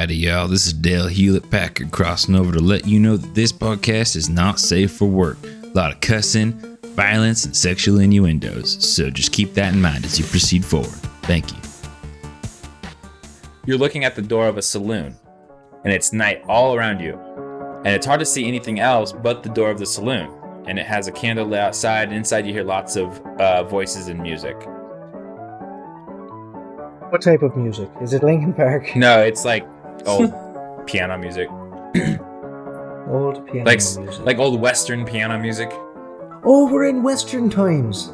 Howdy, y'all. This is Dale Hewlett-Packard crossing over to let you know that this podcast is not safe for work. A lot of cussing, violence, and sexual innuendos. So just keep that in mind as you proceed forward. Thank you. You're looking at the door of a saloon, and it's night all around you. And it's hard to see anything else but the door of the saloon. And it has a candle lit outside, and inside you hear lots of voices and music. What type of music? Is it Linkin Park? No, it's like old piano music. Old piano music. Like old Western piano music. Oh, we're in Western times.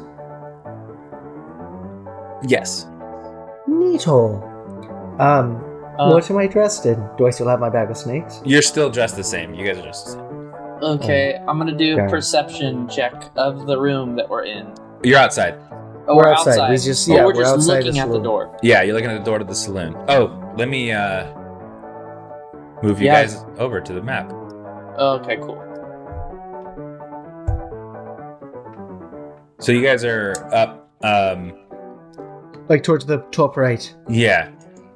Yes. Neato. What am I dressed in? Do I still have my bag of snakes? You're still dressed the same. You guys are dressed the same. Okay, I'm gonna do a Okay. perception check of the room that we're in. You're outside. Oh, We're we're outside. outside. We just- Oh, yeah, we're we're just outside looking the at the saloon. door. Yeah, you're looking at the door to the saloon. Oh, let me move you Yeah. guys over to the map. Okay, cool. So you guys are up. Like towards the top right. Yeah.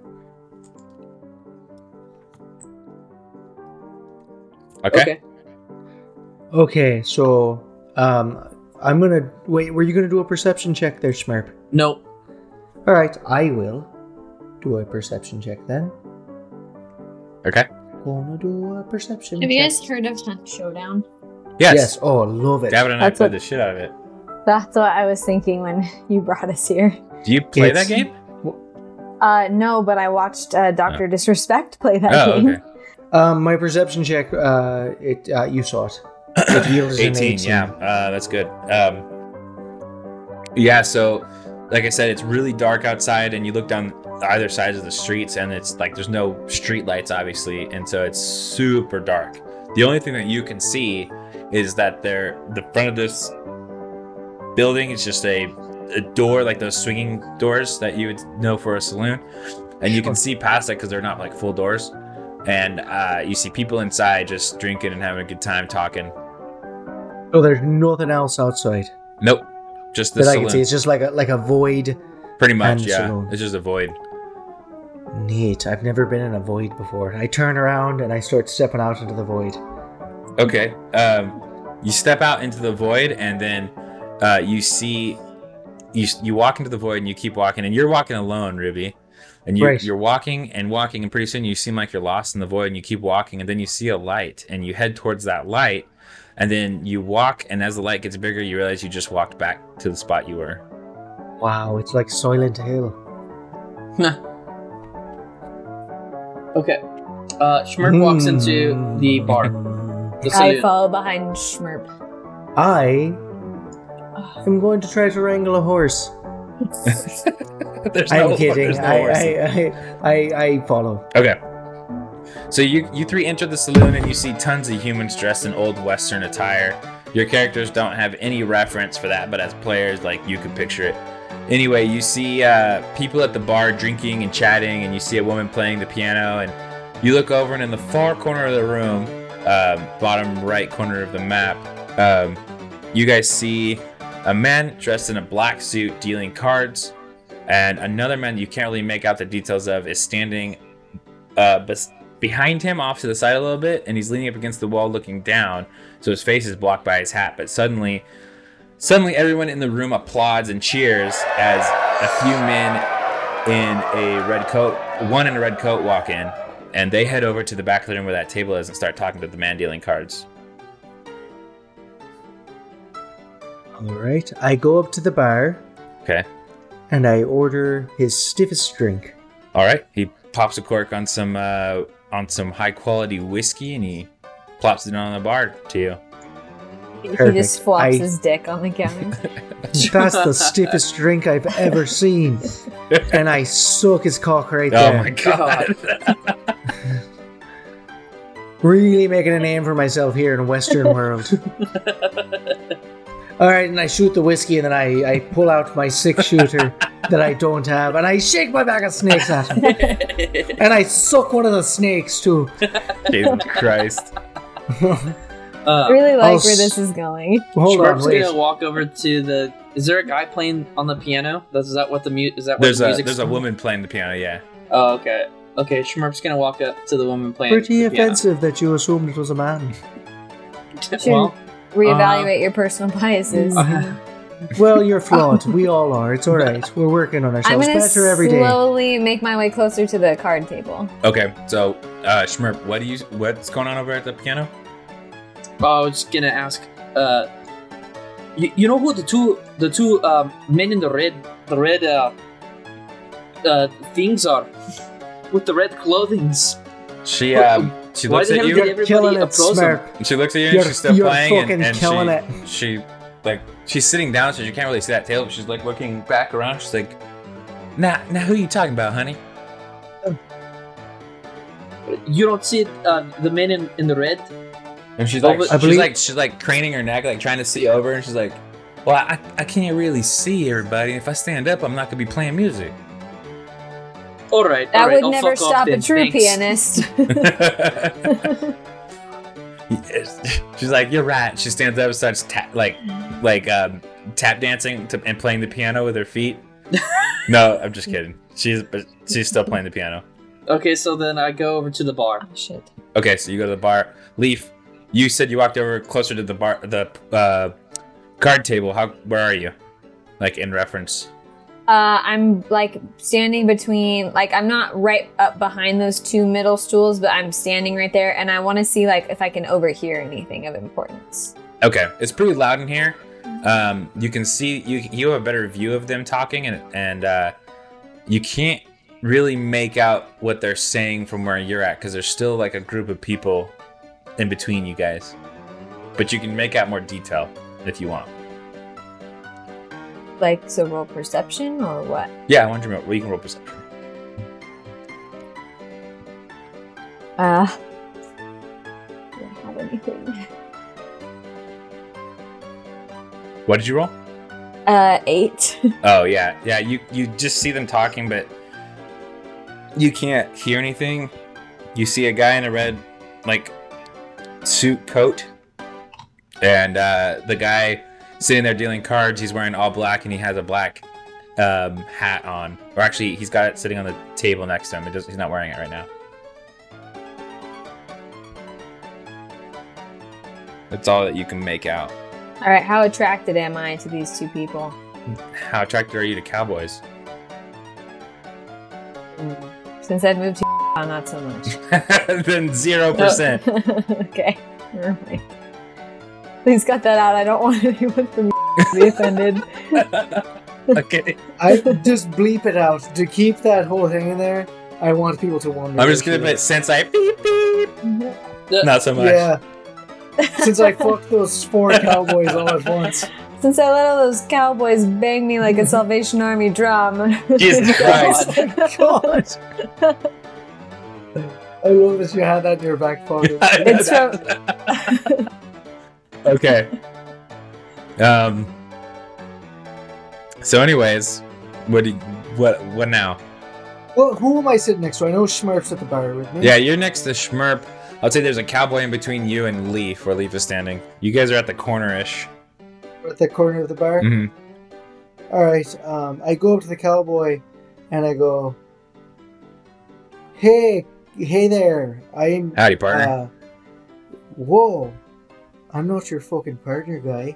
Okay. Okay, so I'm gonna wait. Were you gonna do a perception check there, Smurp? Nope. All right, I will do a perception check then. Okay. Gonna do a perception. Have you check. guys heard of Hunt Showdown? Yes. Oh, love it. Gavin and I That's played what- the shit out of it. That's what I was thinking when you brought us here. Do you play It's- that game? No, but I watched Dr. Disrespect play that Oh, game. okay. My perception check. You saw it. It yields an 18. Yeah. That's good. Yeah. So, like I said, it's really dark outside, and you look down either sides of the streets, and it's like there's no street lights, obviously, and so it's super dark. The only thing that you can see is that the front of this building is just a door, like those swinging doors that you would know for a saloon, and you can see past it because they're not like full doors, and you see people inside just drinking and having a good time talking. Oh, there's nothing else outside Nope, just the that I saloon. can see. It's just like a void. Pretty much, and yeah. saloon. It's just a void. Neat. I've never been in a void before. I turn around and I start stepping out into the void. Okay. You step out into the void, and then you see you walk into the void, and you keep walking, and you're walking alone, Ruby. And Right. you're walking and walking, and pretty soon you seem like you're lost in the void, and you keep walking, and then you see a light, and you head towards that light, and then you walk, and as the light gets bigger, you realize you just walked back to the spot you were. Wow, it's like Silent Hill. Okay. Schmirk walks into the bar. The I saloon. follow behind Schmerp. I am going to try to wrangle a horse. There's I'm no- kidding. there's no horse. I follow. Okay. So you three enter the saloon, and you see tons of humans dressed in old Western attire. Your characters don't have any reference for that, but as players, like, you could picture it. Anyway, you see people at the bar drinking and chatting, and you see a woman playing the piano, and you look over, and in the far corner of the room, bottom right corner of the map, you guys see a man dressed in a black suit dealing cards, and another man you can't really make out the details of is standing behind him off to the side a little bit, and he's leaning up against the wall looking down, so his face is blocked by his hat. But suddenly everyone in the room applauds and cheers as a few men in a red coat, one in a red coat, walk in, and they head over to the back of the room where that table is and start talking to the man dealing cards. All right. I go up to the bar Okay. and I order his stiffest drink. All right. He pops a cork on some high quality whiskey, and he plops it on the bar to you. He Perfect. just flops I- his dick on the counter. That's the stiffest drink I've ever seen. And I suck his cock right Oh there. my god. Really making a name for myself here in Western world. All right, and I shoot the whiskey, and then I pull out my 6-shooter that I don't have, and I shake my bag of snakes at him. And I suck one of the snakes, too. Jesus Christ. I really like I'll where this is going. Hold on, Schmirk's wait. gonna walk over to the. Is there a guy playing on the piano? Is that what the There's music's a woman playing the piano, yeah. Oh, okay. Okay, Shmurp's gonna walk up to the woman playing. Pretty the piano. offensive that you assumed it was a man. Well, Reevaluate your personal biases. Well, you're flawed. We all are. It's all right. We're working on I'm ourselves gonna better every day. slowly make my way closer to the card table. Okay, so Shmurp, what's going on over at the piano? I was gonna ask. You know who the two men in the red things are with the red clothings? She Why looks the at hell you. did You're killing everybody it, oppose him? Smurf. She looks at you and You're- she's still you're playing fucking and killing it. she like she's sitting down so you can't really see that tail, but she's like looking back around. She's like, now who are you talking about, honey? You don't see the men in the red? And she's like, I believe- she's like craning her neck, like trying to see over, and she's like, well, I can't really see everybody. If I stand up, I'm not gonna be playing music. All right, That would I'll never fuck off stop a then, true thanks. pianist. She's like, you're right. She stands up and starts tap dancing and playing the piano with her feet. No, I'm just kidding. She's still playing the piano. Okay, so then I go over to the bar. Oh, shit. Okay, so you go to the bar. Leaf, you said you walked over closer to the bar, the card table. Where are you? Like in reference. I'm like standing between, like I'm not right up behind those two middle stools, but I'm standing right there, and I want to see like if I can overhear anything of importance. Okay, it's pretty loud in here. You can see you have a better view of them talking, and you can't really make out what they're saying from where you're at because there's still like a group of people in between you guys. But you can make out more detail if you want. Like, so roll perception or what? Yeah, I want you to roll. Well, you can roll perception. Don't have anything. What did you roll? 8. Oh yeah. You just see them talking, but you can't hear anything. You see a guy in a red like suit coat, and the guy sitting there dealing cards. He's wearing all black and he has a black hat on, or actually he's got it sitting on the table next to him. He's not wearing it right now. That's all that you can make out. All right, how attracted am I to these two people? How attracted are you to cowboys? Since I've moved to not so much. Then 0%. Okay. All right. Please cut that out. I don't want anyone from to be offended. Okay. I just bleep it out to keep that whole thing in there. I want people to wonder. I'm just gonna admit, since I beep beep, not so much. Yeah. Since I fucked those 4 cowboys all at once. Since I let all those cowboys bang me like a Salvation Army drum. Jesus Christ. God. I love that you had that in your back pocket. It's from. Okay. So, anyways, what now? Well, who am I sitting next to? I know Smurf's at the bar with me. Yeah, you're next to Shmurp. I'd say there's a cowboy in between you and Leaf, where Leaf is standing. You guys are at the corner-ish. We're at the corner of the bar. Mm-hmm. All right. I go up to the cowboy, and I go, "Hey there! I'm Howdy, partner. Whoa! I'm not your fucking partner, guy."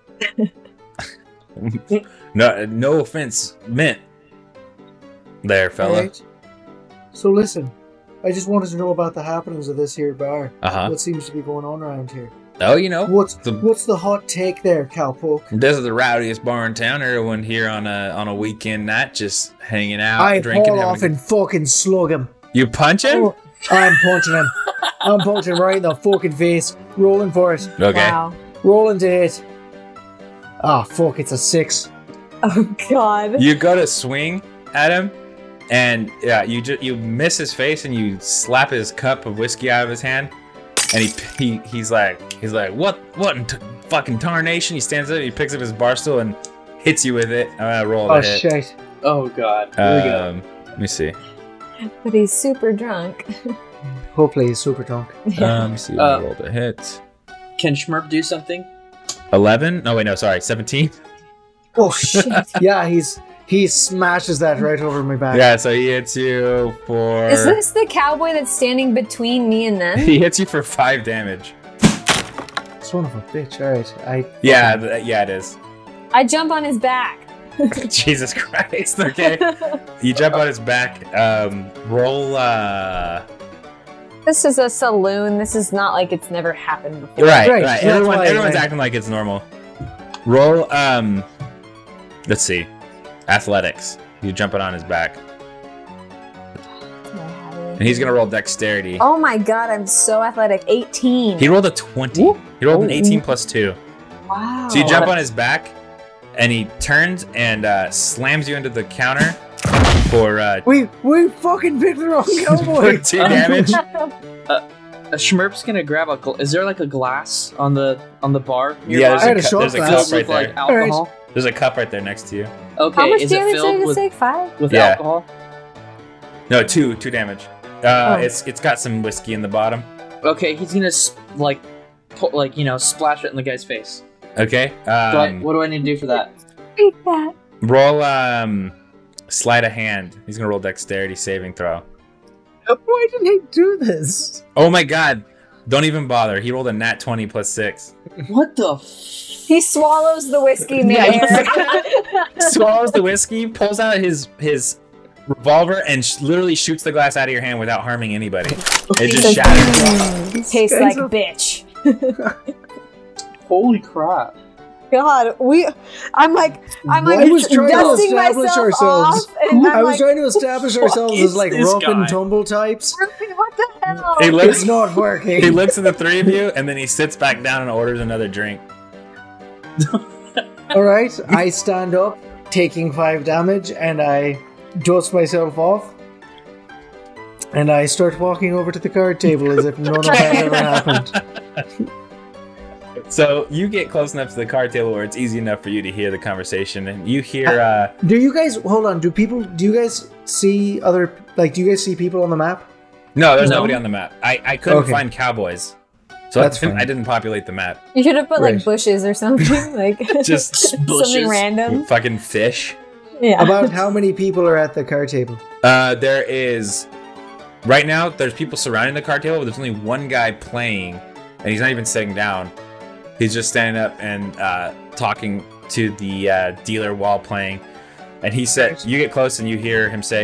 No offense meant there, fella. Right? So listen, I just wanted to know about the happenings of this here bar. Uh-huh. What seems to be going on around here? Oh, you know, What's the hot take there, cowpoke? this is the rowdiest bar in town. Everyone here on a weekend night, just hanging out, I drinking. haul off and fucking slug him. You punch him? Oh, I'm punching him. I'm punching him right in the fucking face. Rolling for it. Okay. Wow. Rolling to hit. Ah, fuck, it's a 6. Oh, God. You go to swing at him, and yeah, you miss his face, and you slap his cup of whiskey out of his hand, and he's like what in fucking tarnation? He stands up, he picks up his bar stool and hits you with it. I'm gonna roll Oh, the hit. shit. Oh god. Here we go. Let me see. But he's super drunk. Hopefully he's super drunk. Let me see. I rolled a hit. Can Shmurp do something? 11? No, wait, no, sorry, 17. Oh, shit. Yeah, he's He smashes that right over my back. Yeah, so he hits you for. Is this the cowboy that's standing between me and them? He hits you for 5 damage. Son of a bitch. All right. Yeah, yeah, it is. I jump on his back. Jesus Christ. Okay. You jump on his back. Roll. This is a saloon. This is not like it's never happened before. Right. That's why Everyone's acting like it's normal. Roll. Let's see. Athletics. You jump it on his back, and he's gonna roll dexterity. Oh my god, I'm so athletic. 18. He rolled a 20. Ooh. He rolled an 18 plus 2. Wow. So you jump on his back, and he turns and slams you into the counter for We fucking picked the wrong cowboy. 2 damage. Schmerp's gonna grab is there like a glass on the bar? Yeah, I had a there's shot a glass. cup right with like there. alcohol. There's a cup right there next to you. Okay, How much is it damage did filled I with, take? 5? with Yeah. alcohol? No, 2 damage. Oh. It's got some whiskey in the bottom. Okay, he's gonna splash it in the guy's face. Okay. What do I need to do for that? Take that. Roll sleight of hand. He's gonna roll dexterity saving throw. Why didn't he do this? Oh my god. Don't even bother. He rolled a nat 20 plus 6. What the? He swallows the whiskey midair. Swallows the whiskey, pulls out his revolver, and literally shoots the glass out of your hand without harming anybody. It just shatters. Tastes Guys like are- bitch. Holy crap! God, I'm like I was trying to dusting establish myself ourselves. off, and I'm I was like, trying to establish ourselves is as like this rough and guy? tumble types. what the hell? He looks It's not working. He looks at the 3 of you, and then he sits back down and orders another drink. All right, I stand up, taking 5 damage, and I dust myself off. And I start walking over to the card table as if none of that ever happened. So you get close enough to the card table where it's easy enough for you to hear the conversation, and you hear. Do you guys hold on? Do you guys see do you guys see people on the map? No, there's No. nobody on the map. I couldn't Okay. find cowboys, so That's I fine. didn't populate the map. You should have put like Right. bushes or something, like Just something bushes. random. fucking fish. Yeah. About how many people are at the card table? There is right now. There's people surrounding the card table, but there's only one guy playing, and he's not even sitting down. He's just standing up and talking to the dealer while playing. And he said, "You get close and you hear him say,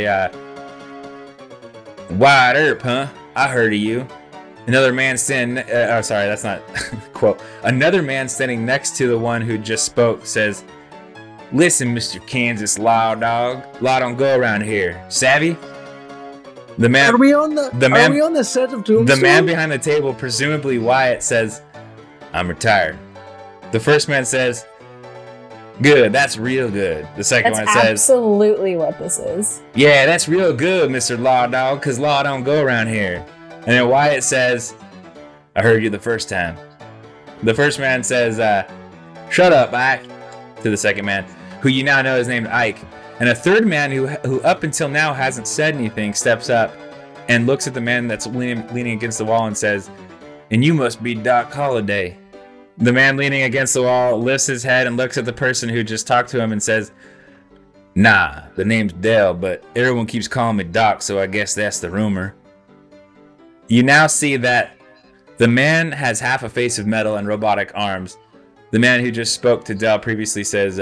wide earp, huh? I heard of you." Another man standing. Oh, sorry, that's not quote. Another man standing next to the one who just spoke says, "Listen, Mr. Kansas Law Dog, law don't go around here. Savvy?" The man. Are we on the man- Are we on the set of The Tombstone? man behind the table, presumably Wyatt, says, "I'm retired." The first man says, "Good, that's real good." The second That's one says, absolutely what this is. "Yeah, that's real good, Mr. Law Dog, because law don't go around here." And then Wyatt says, "I heard you the first time." The first man says, "Shut up, Ike," to the second man, who you now know is named Ike. And a third man who up until now hasn't said anything steps up and looks at the man that's leaning against the wall and says, "And you must be Doc Holliday." The man leaning against the wall lifts his head and looks at the person who just talked to him and says, "Nah, the name's Dell, but everyone keeps calling me Doc, so I guess that's the rumor." You now see that the man has half a face of metal and robotic arms. The man who just spoke to Dell previously says,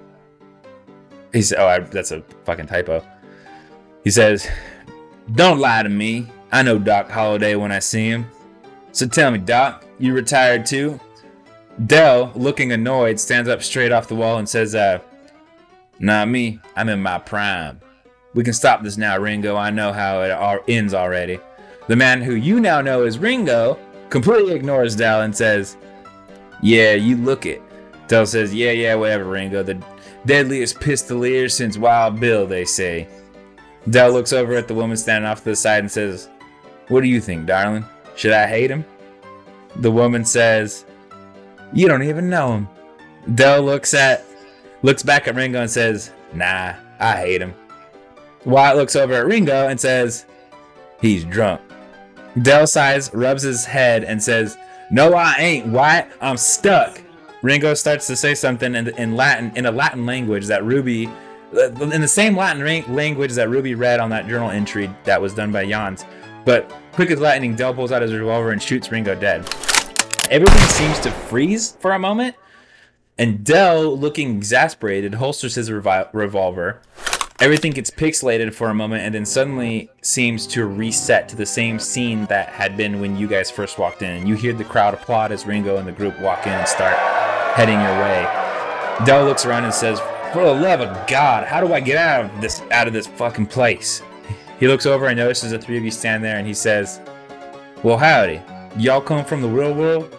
that's a fucking typo. He says, "Don't lie to me. I know Doc Holliday when I see him. So tell me, Doc, you retired too?" Dell, looking annoyed, stands up straight off the wall and says, "Not me. I'm in my prime. We can stop this now, Ringo. I know how it ends already." The man who you now know is Ringo completely ignores Dell and says, "Yeah, you look it." Dell says, Yeah, whatever, Ringo. The deadliest pistolier since Wild Bill, they say." Dell looks over at the woman standing off to the side and says, "What do you think, darling? Should I hate him?" The woman says, "You don't even know him." Dell looks back at Ringo and says, "Nah, I hate him." Wyatt looks over at Ringo and says, "He's drunk." Dell sighs, rubs his head, and says, "No, I ain't, Wyatt. I'm stuck." Ringo starts to say something in Latin, in a Latin language that Ruby in the same Latin language that Ruby read on that journal entry that was done by Jans. But quick as lightning, Del pulls out his revolver and shoots Ringo dead. Everything seems to freeze for a moment, and Del, looking exasperated, holsters his revolver. Everything gets pixelated for a moment and then suddenly seems to reset to the same scene that had been when you guys first walked in. You hear the crowd applaud as Ringo and the group walk in and start heading your way. Del looks around and says, "For the love of God, how do I get out of this fucking place?" He looks over and notices the three of you stand there, and he says, "Well, howdy. Y'all come from the real world?"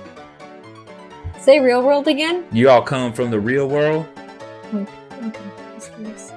Say real world again? You all come from the real world? Okay. That's nice.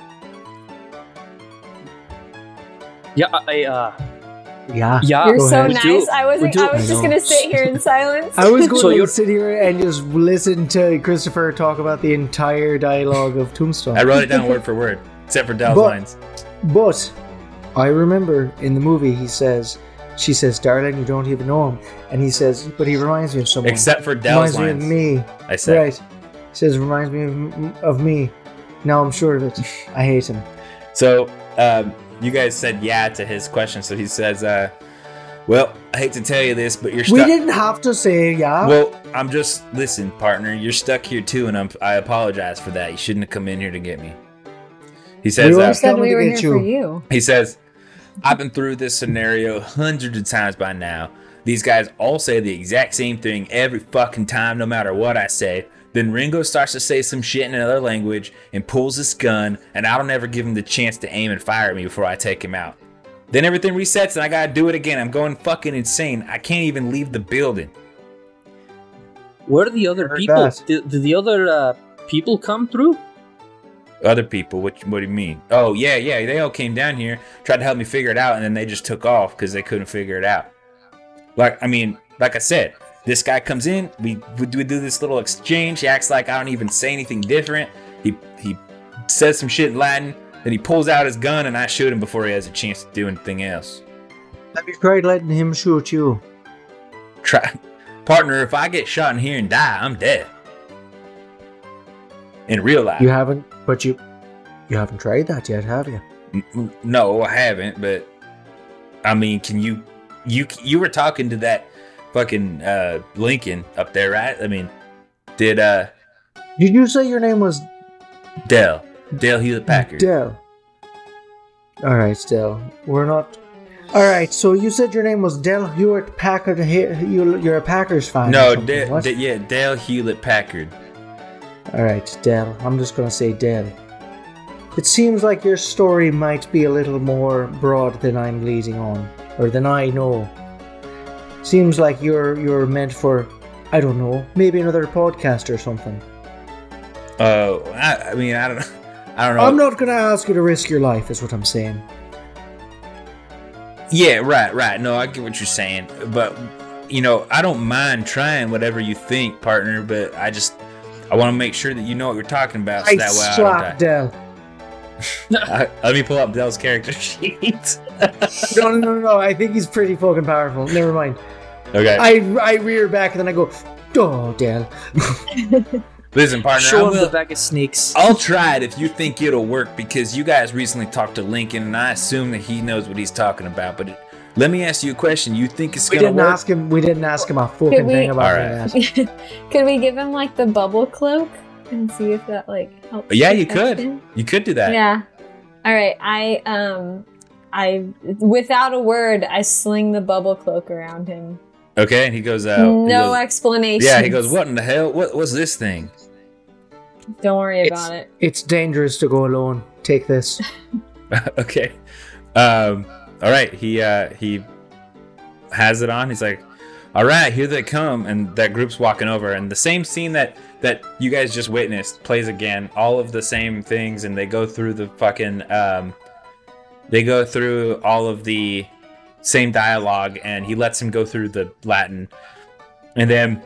Yeah, Yeah. You're Go so ahead. nice. I was I just know. gonna sit here in silence. I was going So to you're- sit here and just listen to Christopher talk about the entire dialogue of Tombstone. I wrote it down word for word, except for Del's But- lines. But I remember in the movie she says, "Darling, you don't even know him," and he says, "But he reminds me of someone." Except for Del's reminds me lines. of me. I said. Right. He says, "Reminds me of me." Now I'm sure of it. I hate him. So, you guys said yeah to his question, so he says, well, I hate to tell you this, but you're stuck. We didn't have to say yeah. Well, listen, partner, you're stuck here too, and I apologize for that. You shouldn't have come in here to get me. He says, We were You said coming we to were get here for you. he says, I've been through this scenario hundreds of times by now. These guys all say the exact same thing every fucking time, no matter what I say. Then Ringo starts to say some shit in another language and pulls his gun, and I don't ever give him the chance to aim and fire at me before I take him out. Then everything resets and I gotta do it again. I'm going fucking insane. I can't even leave the building. where are the other Heard people? that. Did the other people come through? Other people, what do you mean? Oh, yeah, they all came down here, tried to help me figure it out, and then they just took off because they couldn't figure it out. Like I said, this guy comes in, we do this little exchange, he acts like I don't even say anything different, he says some shit in Latin, then he pulls out his gun and I shoot him before he has a chance to do anything else. Have you tried letting him shoot you? Partner, if I get shot in here and die, I'm dead. In real life. You haven't, but you haven't tried that yet, have you? No, I haven't, but I mean, can you were talking to that fucking Lincoln up there, right? I mean, did you say your name was Dell Hewlett Packard? Dell? All right, Dell. We're not. All right, so you said your name was Dell Hewlett Packard. You're a Packers fan. No, or something, what? Dell Hewlett Packard. All right, Dell. I'm just gonna say Dell. It seems like your story might be a little more broad than I'm leading on, or than I know. Seems like you're meant for, I don't know, maybe another podcast or something. Oh, I mean, I don't know. I'm not gonna ask you to risk your life, is what I'm saying. Yeah, right. No, I get what you're saying, but I don't mind trying whatever you think, partner. But I want to make sure that you know what you're talking about, so I that way I slap don't Dell. die. Let me pull up Dell's character sheet. No. I think he's pretty fucking powerful. Never mind. Okay. I rear back and then I go, oh, Dell. Listen, partner, Show him the bag of snakes. I'll try it if you think it'll work, because you guys recently talked to Lincoln, and I assume that he knows what he's talking about. But let me ask you a question. You think it's We gonna didn't work? ask him. We didn't ask him a fucking Could we- thing about Alright. that. Could we give him like the bubble cloak and see if that like helps? Yeah, you protect could. him? You could do that. Yeah. All right. I without a word, I sling the bubble cloak around him. Okay, and he goes, No explanation. yeah, he goes, what in the hell? What's this thing? Don't worry about it. It's dangerous to go alone. Take this. Okay. All right. He has it on. He's like, all right, here they come. And that group's walking over. And the same scene that you guys just witnessed plays again. All of the same things. And they go through the fucking, they go through all of the same dialogue. And he lets him go through the Latin. And then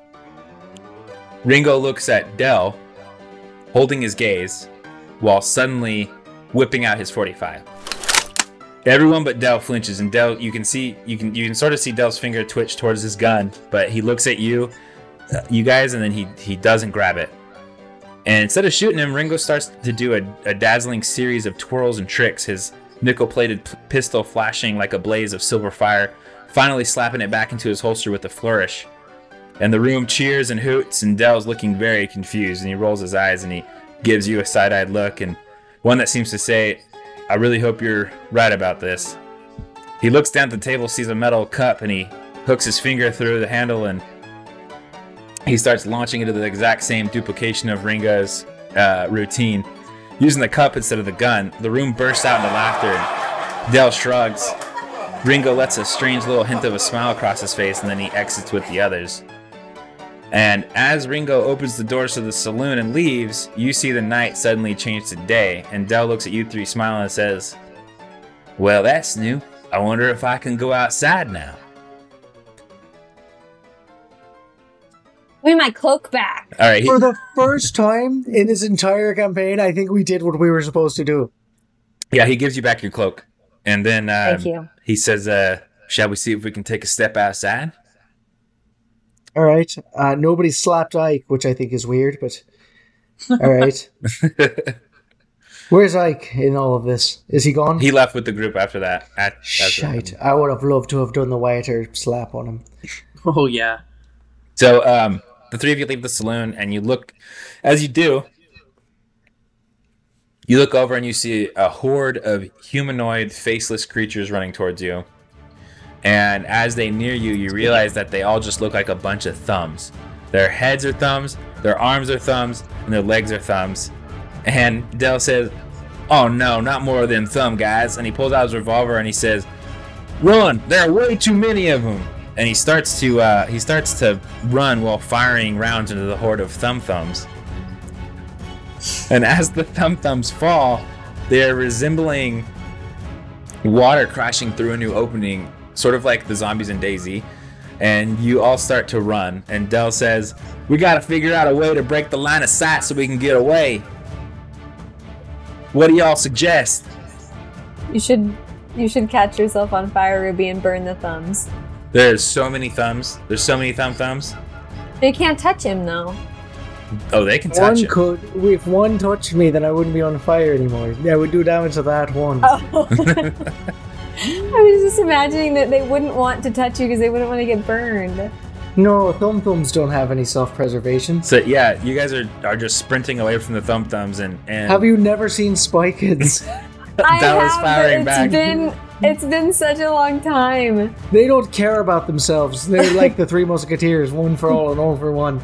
Ringo looks at Dell, holding his gaze, while suddenly whipping out his 45. Everyone but Dell flinches, and Dell, you can sort of see Dell's finger twitch towards his gun, but he looks at you guys, and then he doesn't grab it. And instead of shooting him, Ringo starts to do a dazzling series of twirls and tricks, his nickel-plated pistol flashing like a blaze of silver fire, finally slapping it back into his holster with a flourish. And the room cheers and hoots, and Dell's looking very confused, and he rolls his eyes and he gives you a side-eyed look, and one that seems to say, I really hope you're right about this. He looks down at the table, sees a metal cup, and he hooks his finger through the handle, and he starts launching into the exact same duplication of Ringo's routine. Using the cup instead of the gun, the room bursts out into laughter, and Dell shrugs. Ringo lets a strange little hint of a smile across his face, and then he exits with the others. And as Ringo opens the doors to the saloon and leaves, you see the night suddenly change to day, and Dell looks at you three smiling and says, well, that's new. I wonder if I can go outside now. Give me my cloak back. All right. For the first time in this entire campaign, I think we did what we were supposed to do. Yeah, he gives you back your cloak. And then Thank you. he says, shall we see if we can take a step outside? All right. Nobody slapped Ike, which I think is weird, but all right. Where's Ike in all of this? Is he gone? He left with the group after that. Shite. I would have loved to have done the Wyatt slap on him. Oh, yeah. So the three of you leave the saloon, and you look, as you do, you look over and you see a horde of humanoid, faceless creatures running towards you. And as they near you, you realize that they all just look like a bunch of thumbs. Their heads are thumbs, their arms are thumbs, and their legs are thumbs. And Dell says, oh no, not more of them thumb guys. And he pulls out his revolver and he says, run, there are way too many of them. And he starts to run while firing rounds into the horde of thumbs. And as the thumbs fall, they're resembling water crashing through a new opening, sort of like the zombies in DayZ. And you all start to run. And Dell says, we gotta figure out a way to break the line of sight so we can get away. What do y'all suggest? You should catch yourself on fire, Ruby, and burn the thumbs. There's so many thumbs. There's so many thumbs. They can't touch him, though. Oh, they can touch it. If one touched me, then I wouldn't be on fire anymore. I would do damage to that one. Oh. I was just imagining that they wouldn't want to touch you because they wouldn't want to get burned. No, thumbs don't have any self-preservation. So yeah, you guys are just sprinting away from the thumbs and Have you never seen Spy Kids? I That was have, firing but back. it's been such a long time. They don't care about themselves. They're like the Three Musketeers, one for all and all for one.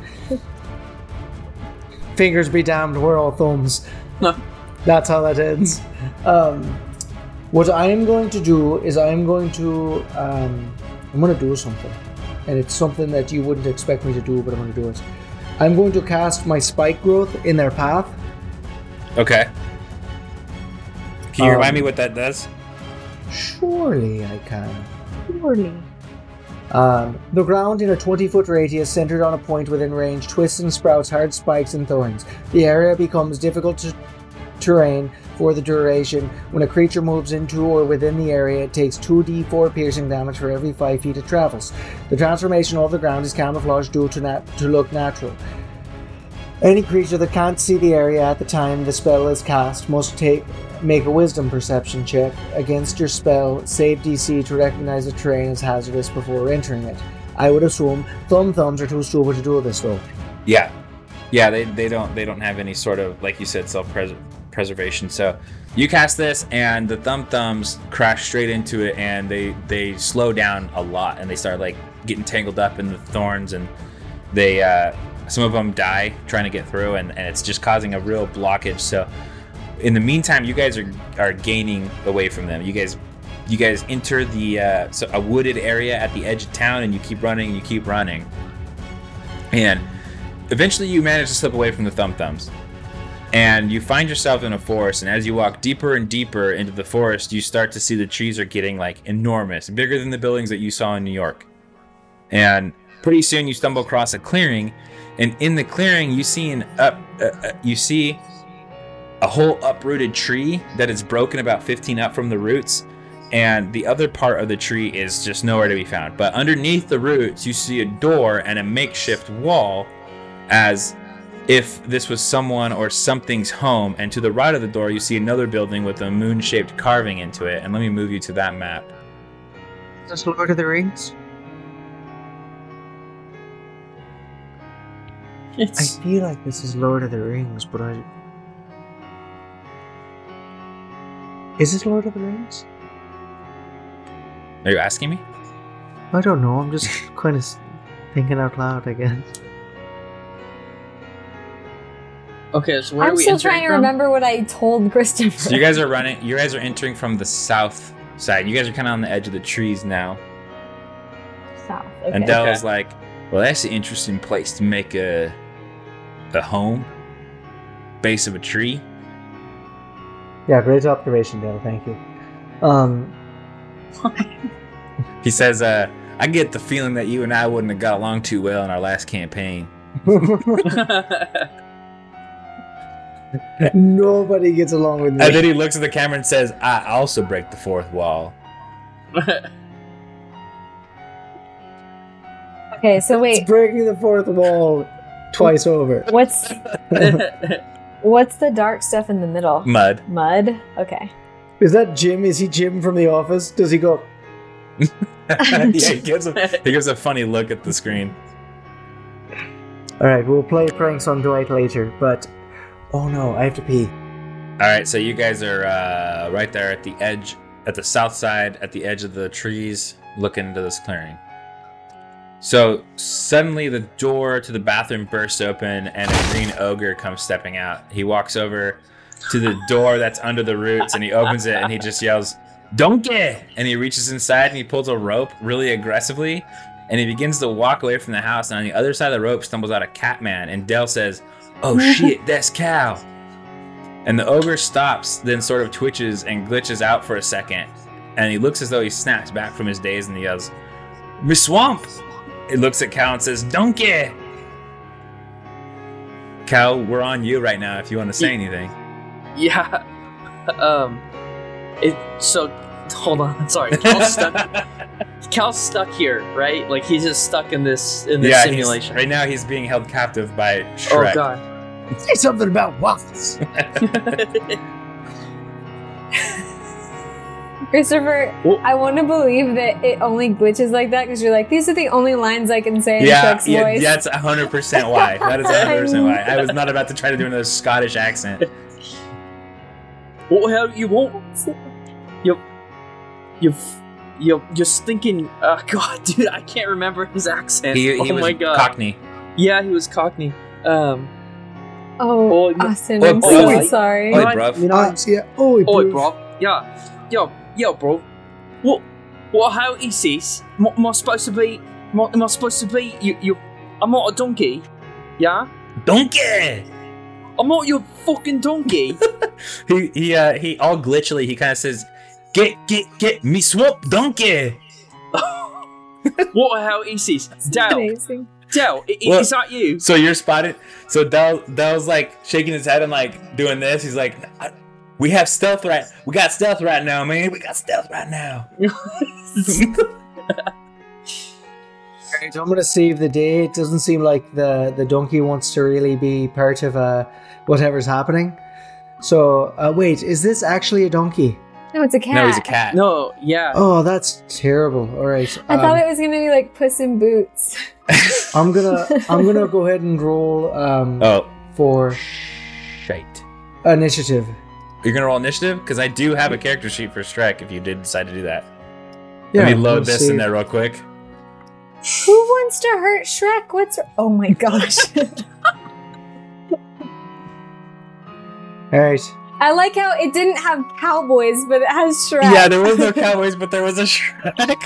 Fingers be damned, we're all thumbs. That's how that ends. What I am going to do is I'm going to do something. And it's something that you wouldn't expect me to do, but I'm going to do it. I'm going to cast my spike growth in their path. Okay. Can you remind me what that does? Surely I can. Surely. The ground in a 20-foot radius centered on a point within range twists and sprouts hard spikes and thorns. The area becomes difficult terrain for the duration. When a creature moves into or within the area, it takes 2d4 piercing damage for every 5 feet it travels. The transformation of the ground is camouflaged due to look natural. Any creature that can't see the area at the time the spell is cast must make a wisdom perception check against your spell, save DC to recognize the terrain as hazardous before entering it. I would assume thumbs are too stupid to do this though. Yeah, they don't have any sort of, like you said, self-preservation. So you cast this, and the thumbs crash straight into it, and they slow down a lot, and they start like getting tangled up in the thorns, and they some of them die trying to get through, and it's just causing a real blockage. So in the meantime, you guys are gaining away from them. You guys enter a wooded area at the edge of town, and you keep running, and eventually you manage to slip away from the thumbs. And you find yourself in a forest, and as you walk deeper and deeper into the forest, you start to see the trees are getting like enormous, bigger than the buildings that you saw in New York. And pretty soon you stumble across a clearing, and in the clearing you see a whole uprooted tree that is broken about 15 up from the roots, and the other part of the tree is just nowhere to be found. But underneath the roots you see a door and a makeshift wall as if this was someone or something's home, and to the right of the door you see another building with a moon-shaped carving into it. And let me move you to that map. Is this Lord of the Rings? I It's feel like this is Lord of the Rings, but I... Is this Lord of the Rings? Are you asking me? I don't know, I'm just kind of thinking out loud, I guess. okay. So where I'm are we still entering trying to from? remember what I told Christopher. So you guys are entering from the south side. You guys are kind of on the edge of the trees now. South. Okay. And Dell's like, well, that's an interesting place to make a home. Base of a tree. Yeah, great observation, Dale, thank you. He says, I get the feeling that you and I wouldn't have got along too well in our last campaign. Nobody gets along with me. And then he looks at the camera and says, I also break the fourth wall. Okay, so It's wait, breaking the fourth wall twice over. what's the dark stuff in the middle? Mud. Mud? Okay. Is that Jim? Is he Jim from The Office? Does he go... Yeah, he gives a funny look at the screen. Alright, we'll play pranks on Dwight later, but... Oh no, I have to pee. Alright, so you guys are right there at the edge, at the south side, at the edge of the trees, looking into this clearing. So suddenly the door to the bathroom bursts open and a green ogre comes stepping out. He walks over to the door that's under the roots and he opens it and he just yells, "Donkey!" And he reaches inside and he pulls a rope really aggressively and he begins to walk away from the house. And on the other side of the rope stumbles out a Catman and Dell says, "Oh shit, that's Cal." And the ogre stops, then sort of twitches and glitches out for a second. And he looks as though he snaps back from his daze and he yells, "Miss Swamp!" He looks at Cal and says, "Donkey!" Cal, we're on you right now if you want to say anything. Yeah. So hold on. Sorry. Cal's stuck here, right? Like he's just stuck in this simulation. Right now he's being held captive by Oh Shrek. god. Say something about waffles. Christopher, Well- I want to believe that it only glitches like that because you're like, these are the only lines I can say in Yeah, Shrek's voice. that's 100% why. That is 100% why. I was not about to try to do another Scottish accent. What the hell you want? You're stinking. God, dude, I can't remember his accent. He oh was my god. Cockney. Yeah, he was Cockney. Oh, Oh, Austin, oh, I'm oh, so sorry. Oi, Right. bruv. You know, yeah. Oh, Oi, bruv. bro. Yeah, bro. What? How he says? Am I supposed to be? Am I supposed to be? You? I'm not a donkey. Yeah. Donkey! I'm not your fucking donkey. He all glitchily, he kind of says, Get me swamp donkey! What the hell he says? Dale, Amazing. Dale, What? is that you? So you're spotted. So Dell's like shaking his head and like doing this. He's like, we got stealth right now, man. We got stealth right now. Alright, I'm gonna save the day. It doesn't seem like the donkey wants to really be part of whatever's happening. So, wait, is this actually a donkey? No, it's a cat. No, he's a cat. No, yeah. Oh, that's terrible. Alright. I thought it was gonna be like Puss in Boots. I'm gonna go ahead and roll Oh, for shite. initiative. You're gonna roll initiative? Because I do have a character sheet for Shrek if you did decide to do that. Yeah, Let me load we'll this see. in there real quick. Who wants to hurt Shrek? Oh my gosh. Alright. I like how it didn't have cowboys, but it has Shrek. Yeah, there was no cowboys, but there was a Shrek.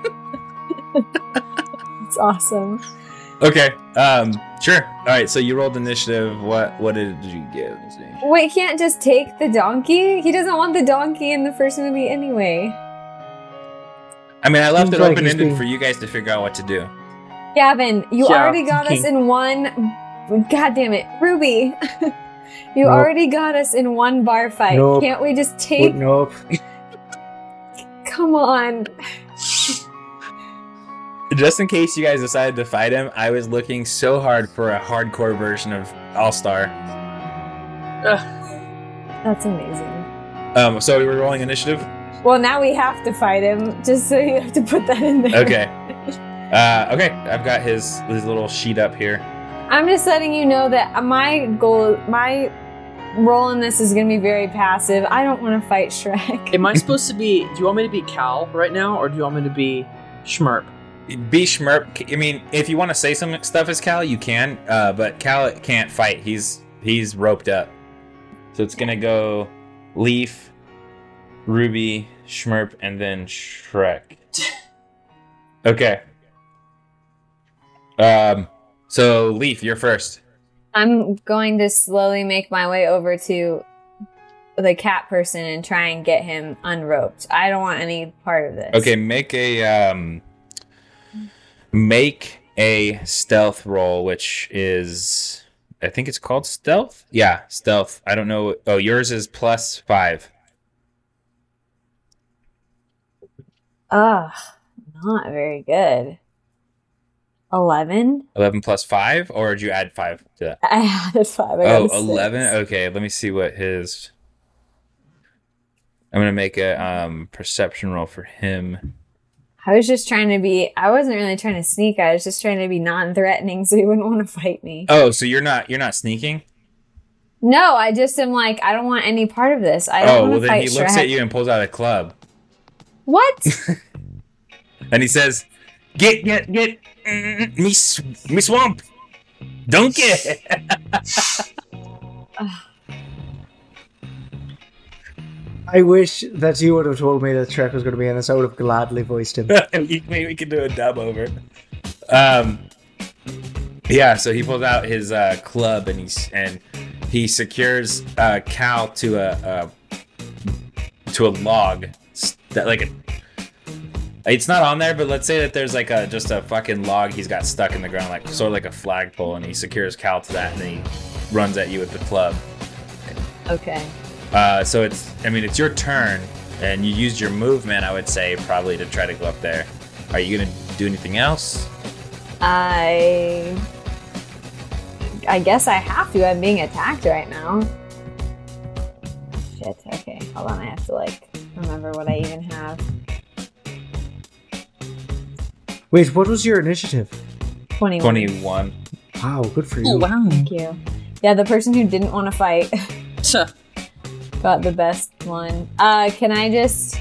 It's awesome. Okay, sure. All right, so you rolled initiative. What did you give? Let's see. Wait, he can't just take the donkey? He doesn't want the donkey in the first movie anyway. I mean, I left Seems it like he's open-ended being- for you guys to figure out what to do. Gavin, you Yeah, already got us in one. God damn it. Ruby, you Nope. already got us in one bar fight. Nope. Can't we just take. Nope. Come on. Just in case you guys decided to fight him, I was looking so hard for a hardcore version of All-Star. That's amazing. So we were rolling initiative? Well, now we have to fight him, just so you have to put that in there. Okay. Okay, I've got his little sheet up here. I'm just letting you know that my role in this is going to be very passive. I don't want to fight Shrek. Am I supposed to be... Do you want me to be Cal right now, or do you want me to be Schmurp? Be Schmurp. I mean, if you want to say some stuff as Cal, you can. But Cal can't fight. He's roped up. So it's gonna go Leaf, Ruby, Schmurp, and then Shrek. Okay. So Leaf, you're first. I'm going to slowly make my way over to the cat person and try and get him unroped. I don't want any part of this. Okay, make a stealth roll, which is, I think it's called stealth? Yeah, stealth. I don't know. Oh, yours is +5. Ugh, not very good. 11? 11 + 5, or did you add 5 to that? I added 5. I Oh, got a 11? 6. Okay, let me see what his... I'm going to make a perception roll for him. I was just trying to be... I wasn't really trying to sneak. I was just trying to be non-threatening so he wouldn't want to fight me. Oh, so you're not sneaking? No, I just am like, I don't want any part of this. I don't want to fight Shrek. Then he looks at you and pulls out a club. What? And he says, Get me swamp. Donkey. I wish that you would have told me that Shrek was going to be in this. I would have gladly voiced him. Maybe we could do a dub over. Yeah, so he pulls out his club and he secures Cal to a log that it's not on there, but let's say that there's just a fucking log he's got stuck in the ground, sort of like a flagpole, and he secures Cal to that, and then he runs at you with the club. Okay. So it's your turn, and you used your movement, I would say, probably to try to go up there. Are you gonna do anything else? I guess I have to. I'm being attacked right now. Shit. Okay, hold on. I have to remember what I even have. Wait, what was your initiative? 21. Wow, good for you. Oh, wow. Thank you. Yeah, the person who didn't want to fight got the best one. Can I just...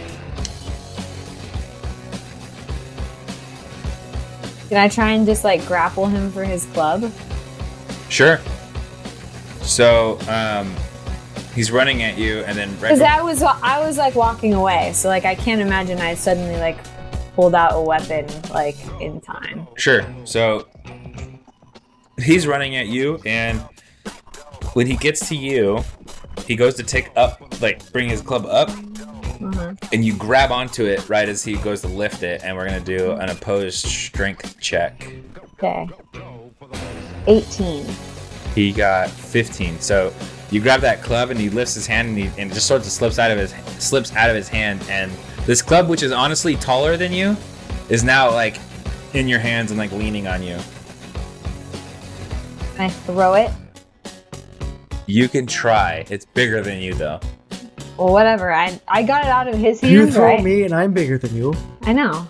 Can I try and just grapple him for his club? Sure. So, he's running at you, and then because I was walking away, so I can't imagine I suddenly pulled out a weapon in time. Sure. So he's running at you, and when he gets to you, he goes to bring his club up, and you grab onto it right as he goes to lift it, and we're gonna do an opposed strength check. Okay. 18. He got 15. So you grab that club, and he lifts his hand, and it just sort of slips out of his hand, and this club, which is honestly taller than you, is now in your hands and leaning on you. Can I throw it? You can try. It's bigger than you, though. Well, whatever. I got it out of his hands, You throw right? me and I'm bigger than you. I know.